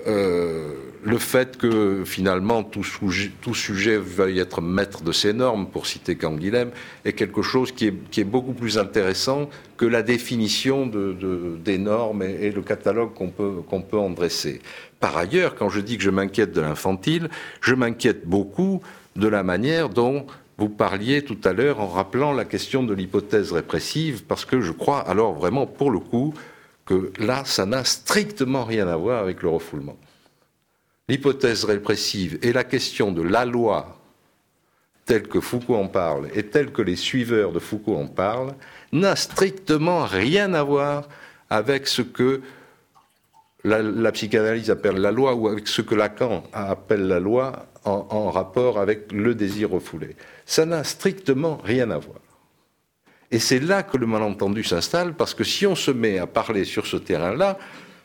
le fait que finalement tout sujet veuille être maître de ses normes, pour citer Canguilhem, est quelque chose qui est beaucoup plus intéressant que la définition des normes et le catalogue qu'on peut en dresser. Par ailleurs, quand je dis que je m'inquiète de l'infantile, je m'inquiète beaucoup de la manière dont vous parliez tout à l'heure en rappelant la question de l'hypothèse répressive, parce que je crois alors vraiment pour le coup que là, ça n'a strictement rien à voir avec le refoulement. L'hypothèse répressive et la question de la loi, telle que Foucault en parle et telle que les suiveurs de Foucault en parlent, n'a strictement rien à voir avec ce que la psychanalyse appelle la loi ou avec ce que Lacan appelle la loi en rapport avec le désir refoulé. Ça n'a strictement rien à voir. Et c'est là que le malentendu s'installe, parce que si on se met à parler sur ce terrain-là,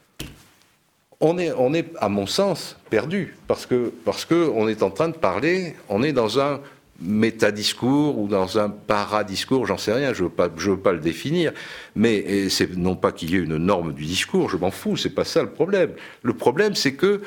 on est, à mon sens, perdu, parce que on est en train de parler, on est dans un métadiscours ou dans un paradiscours, j'en sais rien, je veux pas le définir, mais c'est non pas qu'il y ait une norme du discours, je m'en fous, c'est pas ça le problème. Le problème, c'est que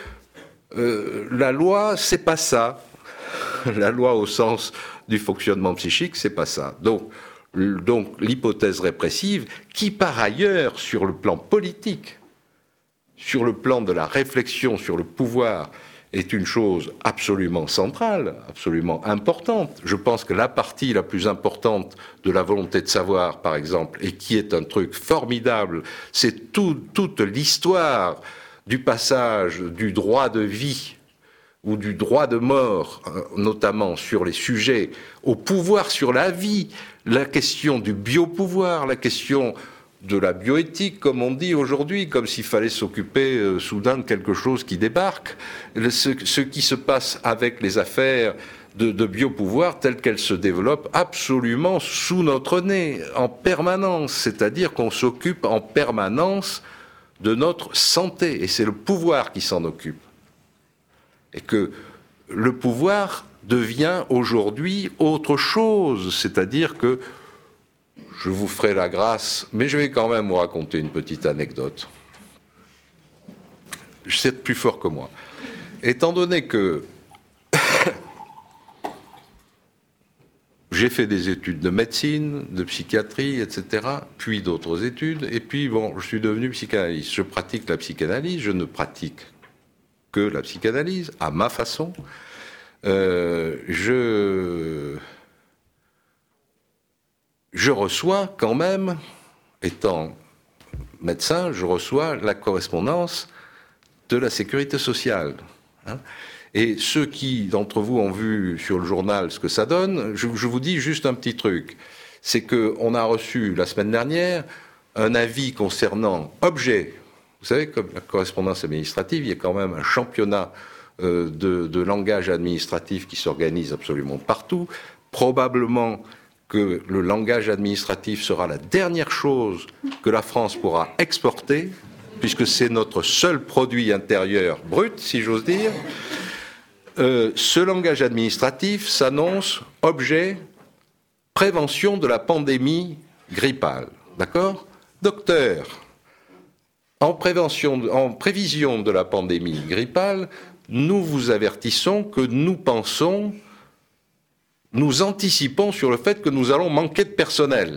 la loi, c'est pas ça. La loi au sens du fonctionnement psychique, c'est pas ça. Donc l'hypothèse répressive, qui par ailleurs, sur le plan politique, sur le plan de la réflexion sur le pouvoir, est une chose absolument centrale, absolument importante. Je pense que la partie la plus importante de la volonté de savoir, par exemple, et qui est un truc formidable, c'est toute l'histoire du passage du droit de vie ou du droit de mort, notamment sur les sujets, au pouvoir sur la vie, la question du biopouvoir, la question de la bioéthique, comme on dit aujourd'hui, comme s'il fallait s'occuper soudain de quelque chose qui débarque. Ce qui se passe avec les affaires de biopouvoir telles qu'elles se développent absolument sous notre nez, en permanence. C'est-à-dire qu'on s'occupe en permanence de notre santé, et c'est le pouvoir qui s'en occupe. Et que le pouvoir devient aujourd'hui autre chose, c'est-à-dire que je vous ferai la grâce, mais je vais quand même vous raconter une petite anecdote. C'est plus fort que moi. Étant donné que j'ai fait des études de médecine, de psychiatrie, etc., puis d'autres études, et puis bon, je suis devenu psychanalyste. Je pratique la psychanalyse, je ne pratique que la psychanalyse, à ma façon. Je reçois quand même, étant médecin, je reçois la correspondance de la sécurité sociale. Et ceux qui, d'entre vous, ont vu sur le journal ce que ça donne, je vous dis juste un petit truc. C'est qu'on a reçu, la semaine dernière, un avis concernant objet. Vous savez, comme la correspondance administrative, il y a quand même un championnat de langage administratif qui s'organise absolument partout. Probablement que le langage administratif sera la dernière chose que la France pourra exporter, puisque c'est notre seul produit intérieur brut, si j'ose dire. Ce langage administratif s'annonce objet prévention de la pandémie grippale. D'accord ? Docteur, en prévision de la pandémie grippale, nous vous avertissons que nous anticipons sur le fait que nous allons manquer de personnel.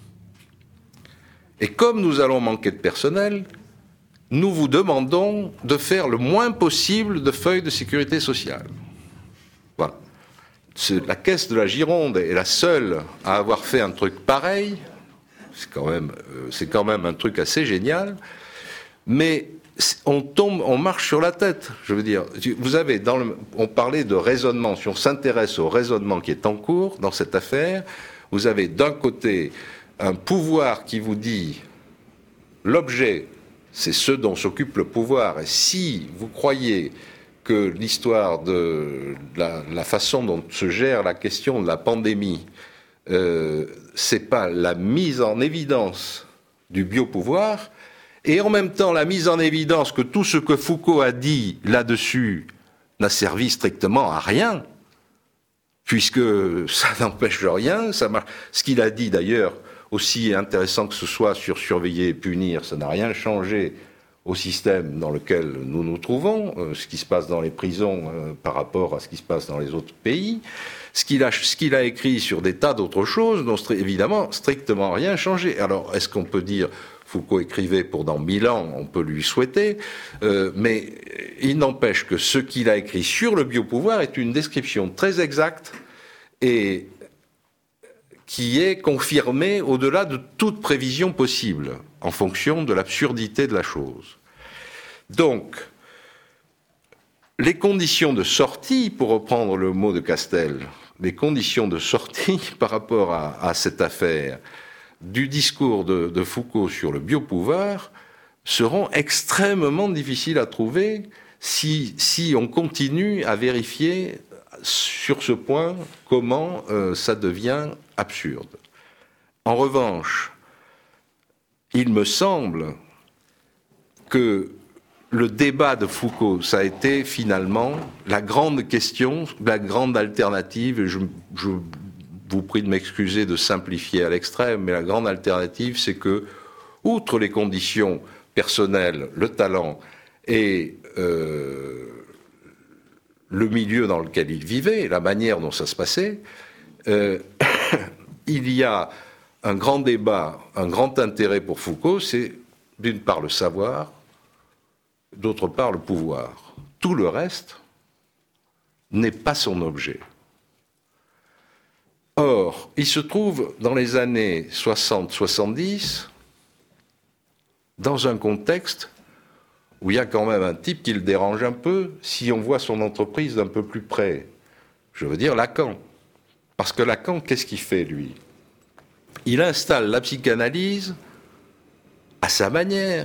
Et comme nous allons manquer de personnel, nous vous demandons de faire le moins possible de feuilles de sécurité sociale. Voilà. La Caisse de la Gironde est la seule à avoir fait un truc pareil. C'est quand même un truc assez génial. Mais on marche sur la tête. Je veux dire, vous avez on parlait de raisonnement. Si on s'intéresse au raisonnement qui est en cours dans cette affaire, vous avez d'un côté un pouvoir qui vous dit l'objet, c'est ce dont s'occupe le pouvoir. Et si vous croyez que l'histoire de la façon dont se gère la question de la pandémie, c'est pas la mise en évidence du biopouvoir, et en même temps la mise en évidence que tout ce que Foucault a dit là-dessus n'a servi strictement à rien, puisque ça n'empêche rien, ça marche. Ce qu'il a dit d'ailleurs, aussi intéressant que ce soit sur surveiller et punir, ça n'a rien changé au système dans lequel nous nous trouvons, ce qui se passe dans les prisons par rapport à ce qui se passe dans les autres pays, ce qu'il a écrit sur des tas d'autres choses dont évidemment strictement rien changé. Alors est-ce qu'on peut dire Foucault écrivait pour dans 1000 ans, on peut lui souhaiter, mais il n'empêche que ce qu'il a écrit sur le biopouvoir est une description très exacte et qui est confirmée au-delà de toute prévision possible, en fonction de l'absurdité de la chose. Donc, les conditions de sortie, pour reprendre le mot de Castel, les conditions de sortie par rapport à cette affaire du discours de Foucault sur le biopouvoir seront extrêmement difficiles à trouver si on continue à vérifier sur ce point comment ça devient absurde. En revanche, il me semble que le débat de Foucault, ça a été finalement la grande question, la grande alternative, et je vous prie de m'excuser de simplifier à l'extrême, mais la grande alternative, c'est que, outre les conditions personnelles, le talent et le milieu dans lequel il vivait, la manière dont ça se passait, il y a un grand débat, un grand intérêt pour Foucault, c'est d'une part le savoir, d'autre part le pouvoir. Tout le reste n'est pas son objet. Or, il se trouve dans les années 60-70 dans un contexte où il y a quand même un type qui le dérange un peu si on voit son entreprise d'un peu plus près. Je veux dire Lacan. Parce que Lacan, qu'est-ce qu'il fait, lui ? Il installe la psychanalyse à sa manière.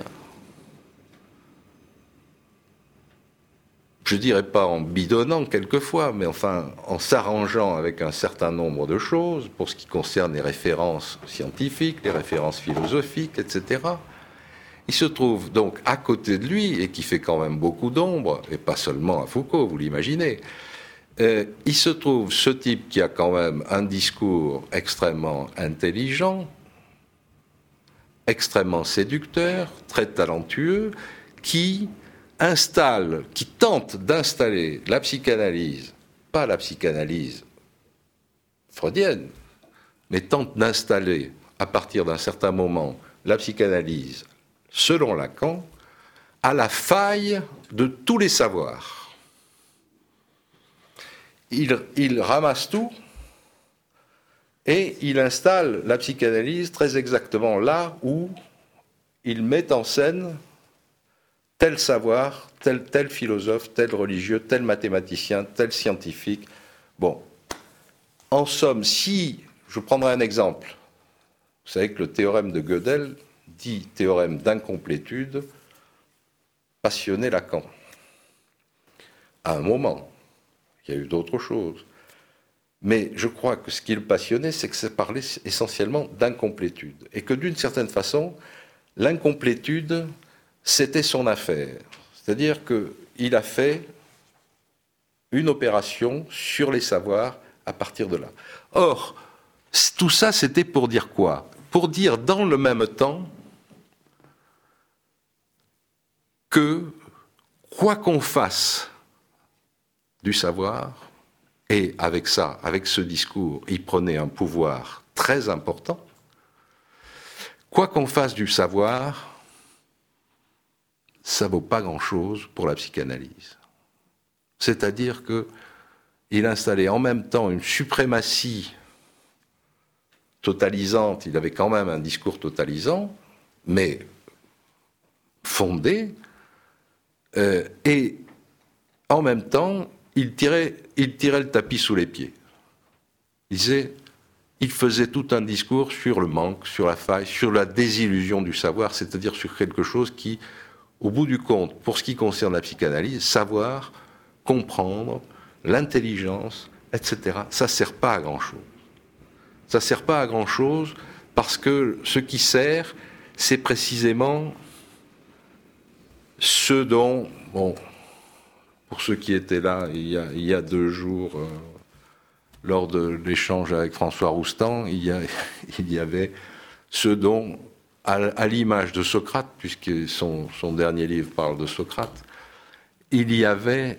Je dirais pas en bidonnant quelquefois, mais enfin en s'arrangeant avec un certain nombre de choses pour ce qui concerne les références scientifiques, les références philosophiques, etc. Il se trouve donc à côté de lui, et qui fait quand même beaucoup d'ombre, et pas seulement à Foucault, vous l'imaginez, il se trouve ce type qui a quand même un discours extrêmement intelligent, extrêmement séducteur, très talentueux, qui tente d'installer la psychanalyse, pas la psychanalyse freudienne, mais tente d'installer, à partir d'un certain moment, la psychanalyse, selon Lacan, à la faille de tous les savoirs. Il ramasse tout et il installe la psychanalyse très exactement là où il met en scène tel savoir, tel philosophe, tel religieux, tel mathématicien, tel scientifique. Bon, en somme, si je prendrai un exemple, vous savez que le théorème de Gödel dit théorème d'incomplétude, passionnait Lacan. À un moment, il y a eu d'autres choses. Mais je crois que ce qui le passionnait, c'est que ça parlait essentiellement d'incomplétude. Et que d'une certaine façon, l'incomplétude, c'était son affaire. C'est-à-dire qu'il a fait une opération sur les savoirs à partir de là. Or, tout ça, c'était pour dire quoi ? Pour dire dans le même temps que, quoi qu'on fasse du savoir, et avec ça, avec ce discours, il prenait un pouvoir très important, quoi qu'on fasse du savoir, ça ne vaut pas grand-chose pour la psychanalyse. C'est-à-dire qu'il installait en même temps une suprématie totalisante, il avait quand même un discours totalisant, mais fondé, et en même temps, il tirait le tapis sous les pieds. Il disait, il faisait tout un discours sur le manque, sur la faille, sur la désillusion du savoir, c'est-à-dire sur quelque chose qui, au bout du compte, pour ce qui concerne la psychanalyse, savoir, comprendre, l'intelligence, etc., ça ne sert pas à grand-chose. Ça ne sert pas à grand-chose parce que ce qui sert, c'est précisément ce dont, bon, pour ceux qui étaient là il y a 2 jours, lors de l'échange avec François Roustan, il y avait ce dont, à l'image de Socrate, puisque son dernier livre parle de Socrate, il y avait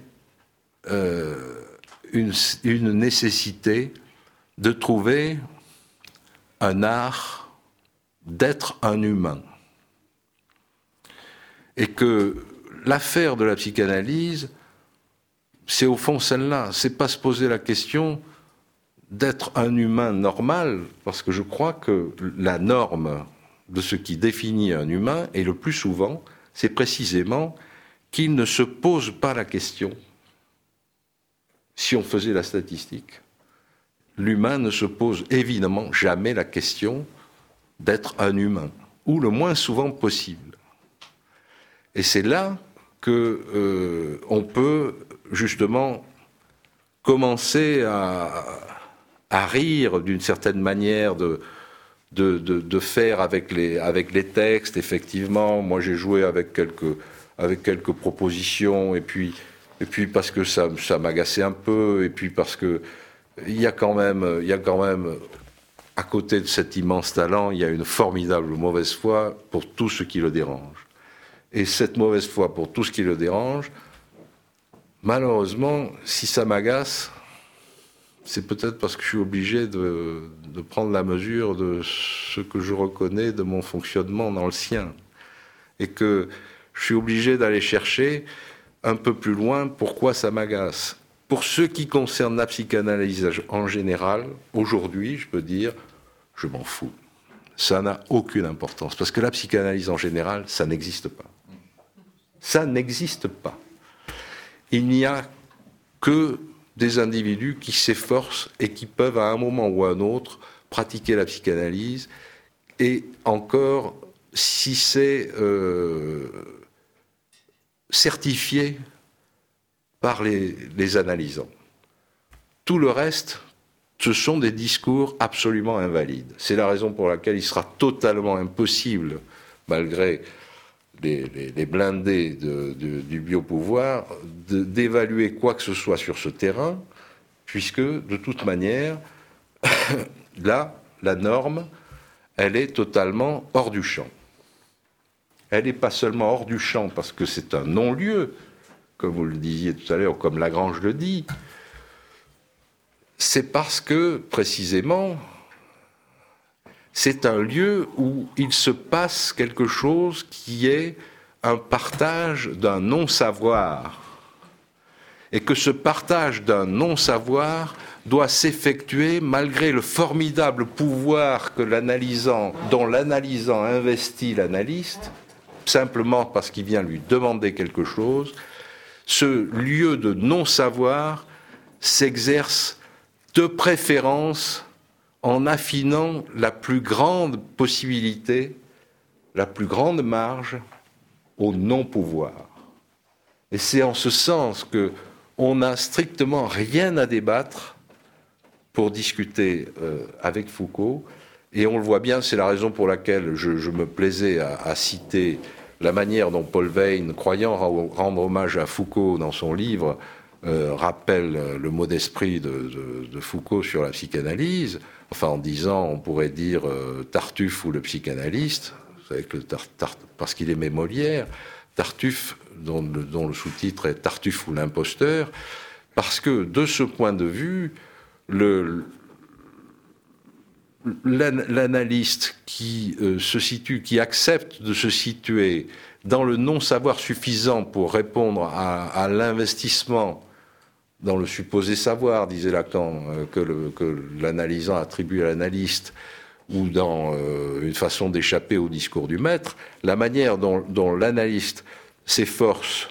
une nécessité de trouver un art d'être un humain. Et que l'affaire de la psychanalyse, c'est au fond celle-là. C'est pas se poser la question d'être un humain normal, parce que je crois que la norme de ce qui définit un humain, et le plus souvent, c'est précisément qu'il ne se pose pas la question. Si on faisait la statistique, l'humain ne se pose évidemment jamais la question d'être un humain, ou le moins souvent possible. Et c'est là que on peut justement commencer à rire d'une certaine manière de faire avec les textes. Effectivement, moi j'ai joué avec quelques propositions, et puis parce que ça m'agaçait un peu, et puis parce que il y a quand même à côté de cet immense talent, il y a une formidable mauvaise foi pour tout ce qui le dérange. Et cette mauvaise foi pour tout ce qui le dérange, malheureusement, si ça m'agace, c'est peut-être parce que je suis obligé de prendre la mesure de ce que je reconnais de mon fonctionnement dans le sien. Et que je suis obligé d'aller chercher un peu plus loin pourquoi ça m'agace. Pour ce qui concerne la psychanalyse en général, aujourd'hui, je peux dire, je m'en fous. Ça n'a aucune importance. Parce que la psychanalyse en général, ça n'existe pas. Ça n'existe pas. Il n'y a que des individus qui s'efforcent et qui peuvent à un moment ou à un autre pratiquer la psychanalyse, et encore si c'est certifié par les analysants. Tout le reste, ce sont des discours absolument invalides. C'est la raison pour laquelle il sera totalement impossible, malgré les blindés du biopouvoir, d'évaluer quoi que ce soit sur ce terrain, puisque, de toute manière, là, la norme, elle est totalement hors du champ. Elle n'est pas seulement hors du champ parce que c'est un non-lieu, comme vous le disiez tout à l'heure, comme Lagrange le dit, c'est parce que, précisément, c'est un lieu où il se passe quelque chose qui est un partage d'un non-savoir. Et que ce partage d'un non-savoir doit s'effectuer malgré le formidable pouvoir que dont l'analysant investit l'analyste, simplement parce qu'il vient lui demander quelque chose. Ce lieu de non-savoir s'exerce de préférence en affinant la plus grande possibilité, la plus grande marge au non-pouvoir. Et c'est en ce sens qu'on n'a strictement rien à débattre pour discuter avec Foucault. Et on le voit bien, c'est la raison pour laquelle je me plaisais à citer la manière dont Paul Veyne, croyant rendre hommage à Foucault dans son livre, rappelle le mot d'esprit de Foucault sur la psychanalyse, enfin en disant, on pourrait dire Tartuffe ou le psychanalyste, vous savez que parce qu'il aimait Molière, Tartuffe, dont le sous-titre est Tartuffe ou l'imposteur, parce que de ce point de vue, l'analyste qui qui accepte de se situer dans le non-savoir suffisant pour répondre à l'investissement dans le supposé savoir, disait Lacan, que l'analysant attribue à l'analyste, ou dans une façon d'échapper au discours du maître, la manière dont l'analyste s'efforce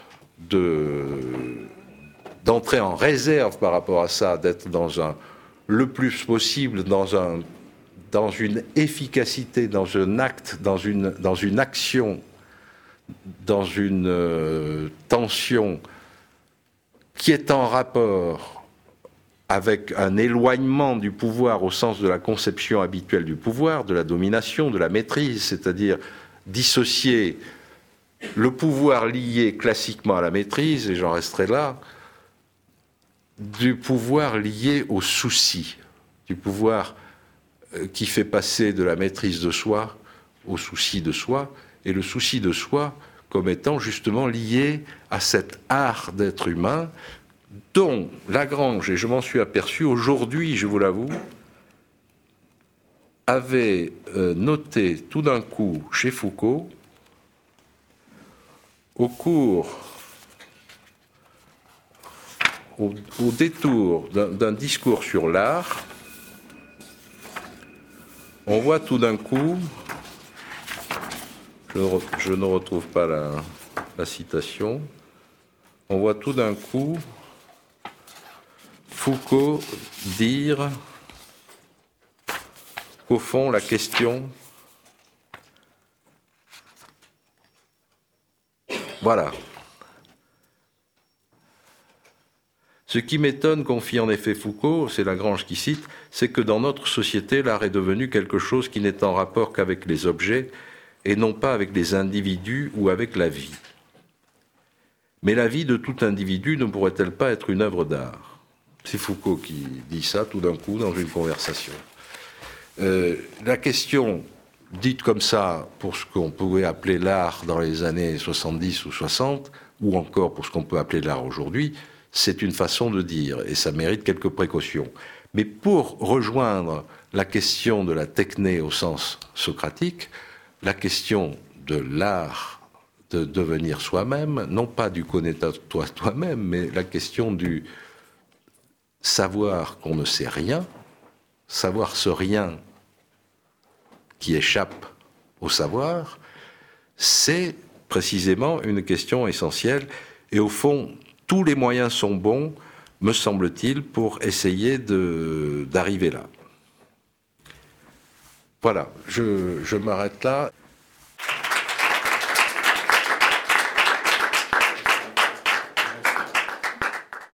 d'entrer en réserve par rapport à ça, d'être le plus possible dans un dans une efficacité, dans un acte, dans une action, dans une tension qui est en rapport avec un éloignement du pouvoir au sens de la conception habituelle du pouvoir, de la domination, de la maîtrise, c'est-à-dire dissocier le pouvoir lié classiquement à la maîtrise, et j'en resterai là, du pouvoir lié au souci, du pouvoir qui fait passer de la maîtrise de soi au souci de soi, et le souci de soi comme étant justement lié à cet art d'être humain dont Lagrange, et je m'en suis aperçu aujourd'hui, je vous l'avoue, avait noté tout d'un coup chez Foucault, au détour d'un discours sur l'art, on voit tout d'un coup, je ne retrouve pas la citation, on voit tout d'un coup Foucault dire qu'au fond, la question... Voilà. Ce qui m'étonne, confie en effet Foucault, c'est Lagrange qui cite, c'est que dans notre société, l'art est devenu quelque chose qui n'est en rapport qu'avec les objets et non pas avec les individus ou avec la vie. Mais la vie de tout individu ne pourrait-elle pas être une œuvre d'art ? C'est Foucault qui dit ça tout d'un coup dans une conversation. La question dite comme ça pour ce qu'on pouvait appeler l'art dans les années 70 ou 60, ou encore pour ce qu'on peut appeler l'art aujourd'hui, c'est une façon de dire, et ça mérite quelques précautions. Mais pour rejoindre la question de la techné au sens socratique, la question de l'art de devenir soi-même, non pas du connais-toi toi-même, mais la question du savoir qu'on ne sait rien, savoir ce rien qui échappe au savoir, c'est précisément une question essentielle. Et au fond, tous les moyens sont bons, me semble-t-il, pour essayer d'arriver là. Voilà, je m'arrête là.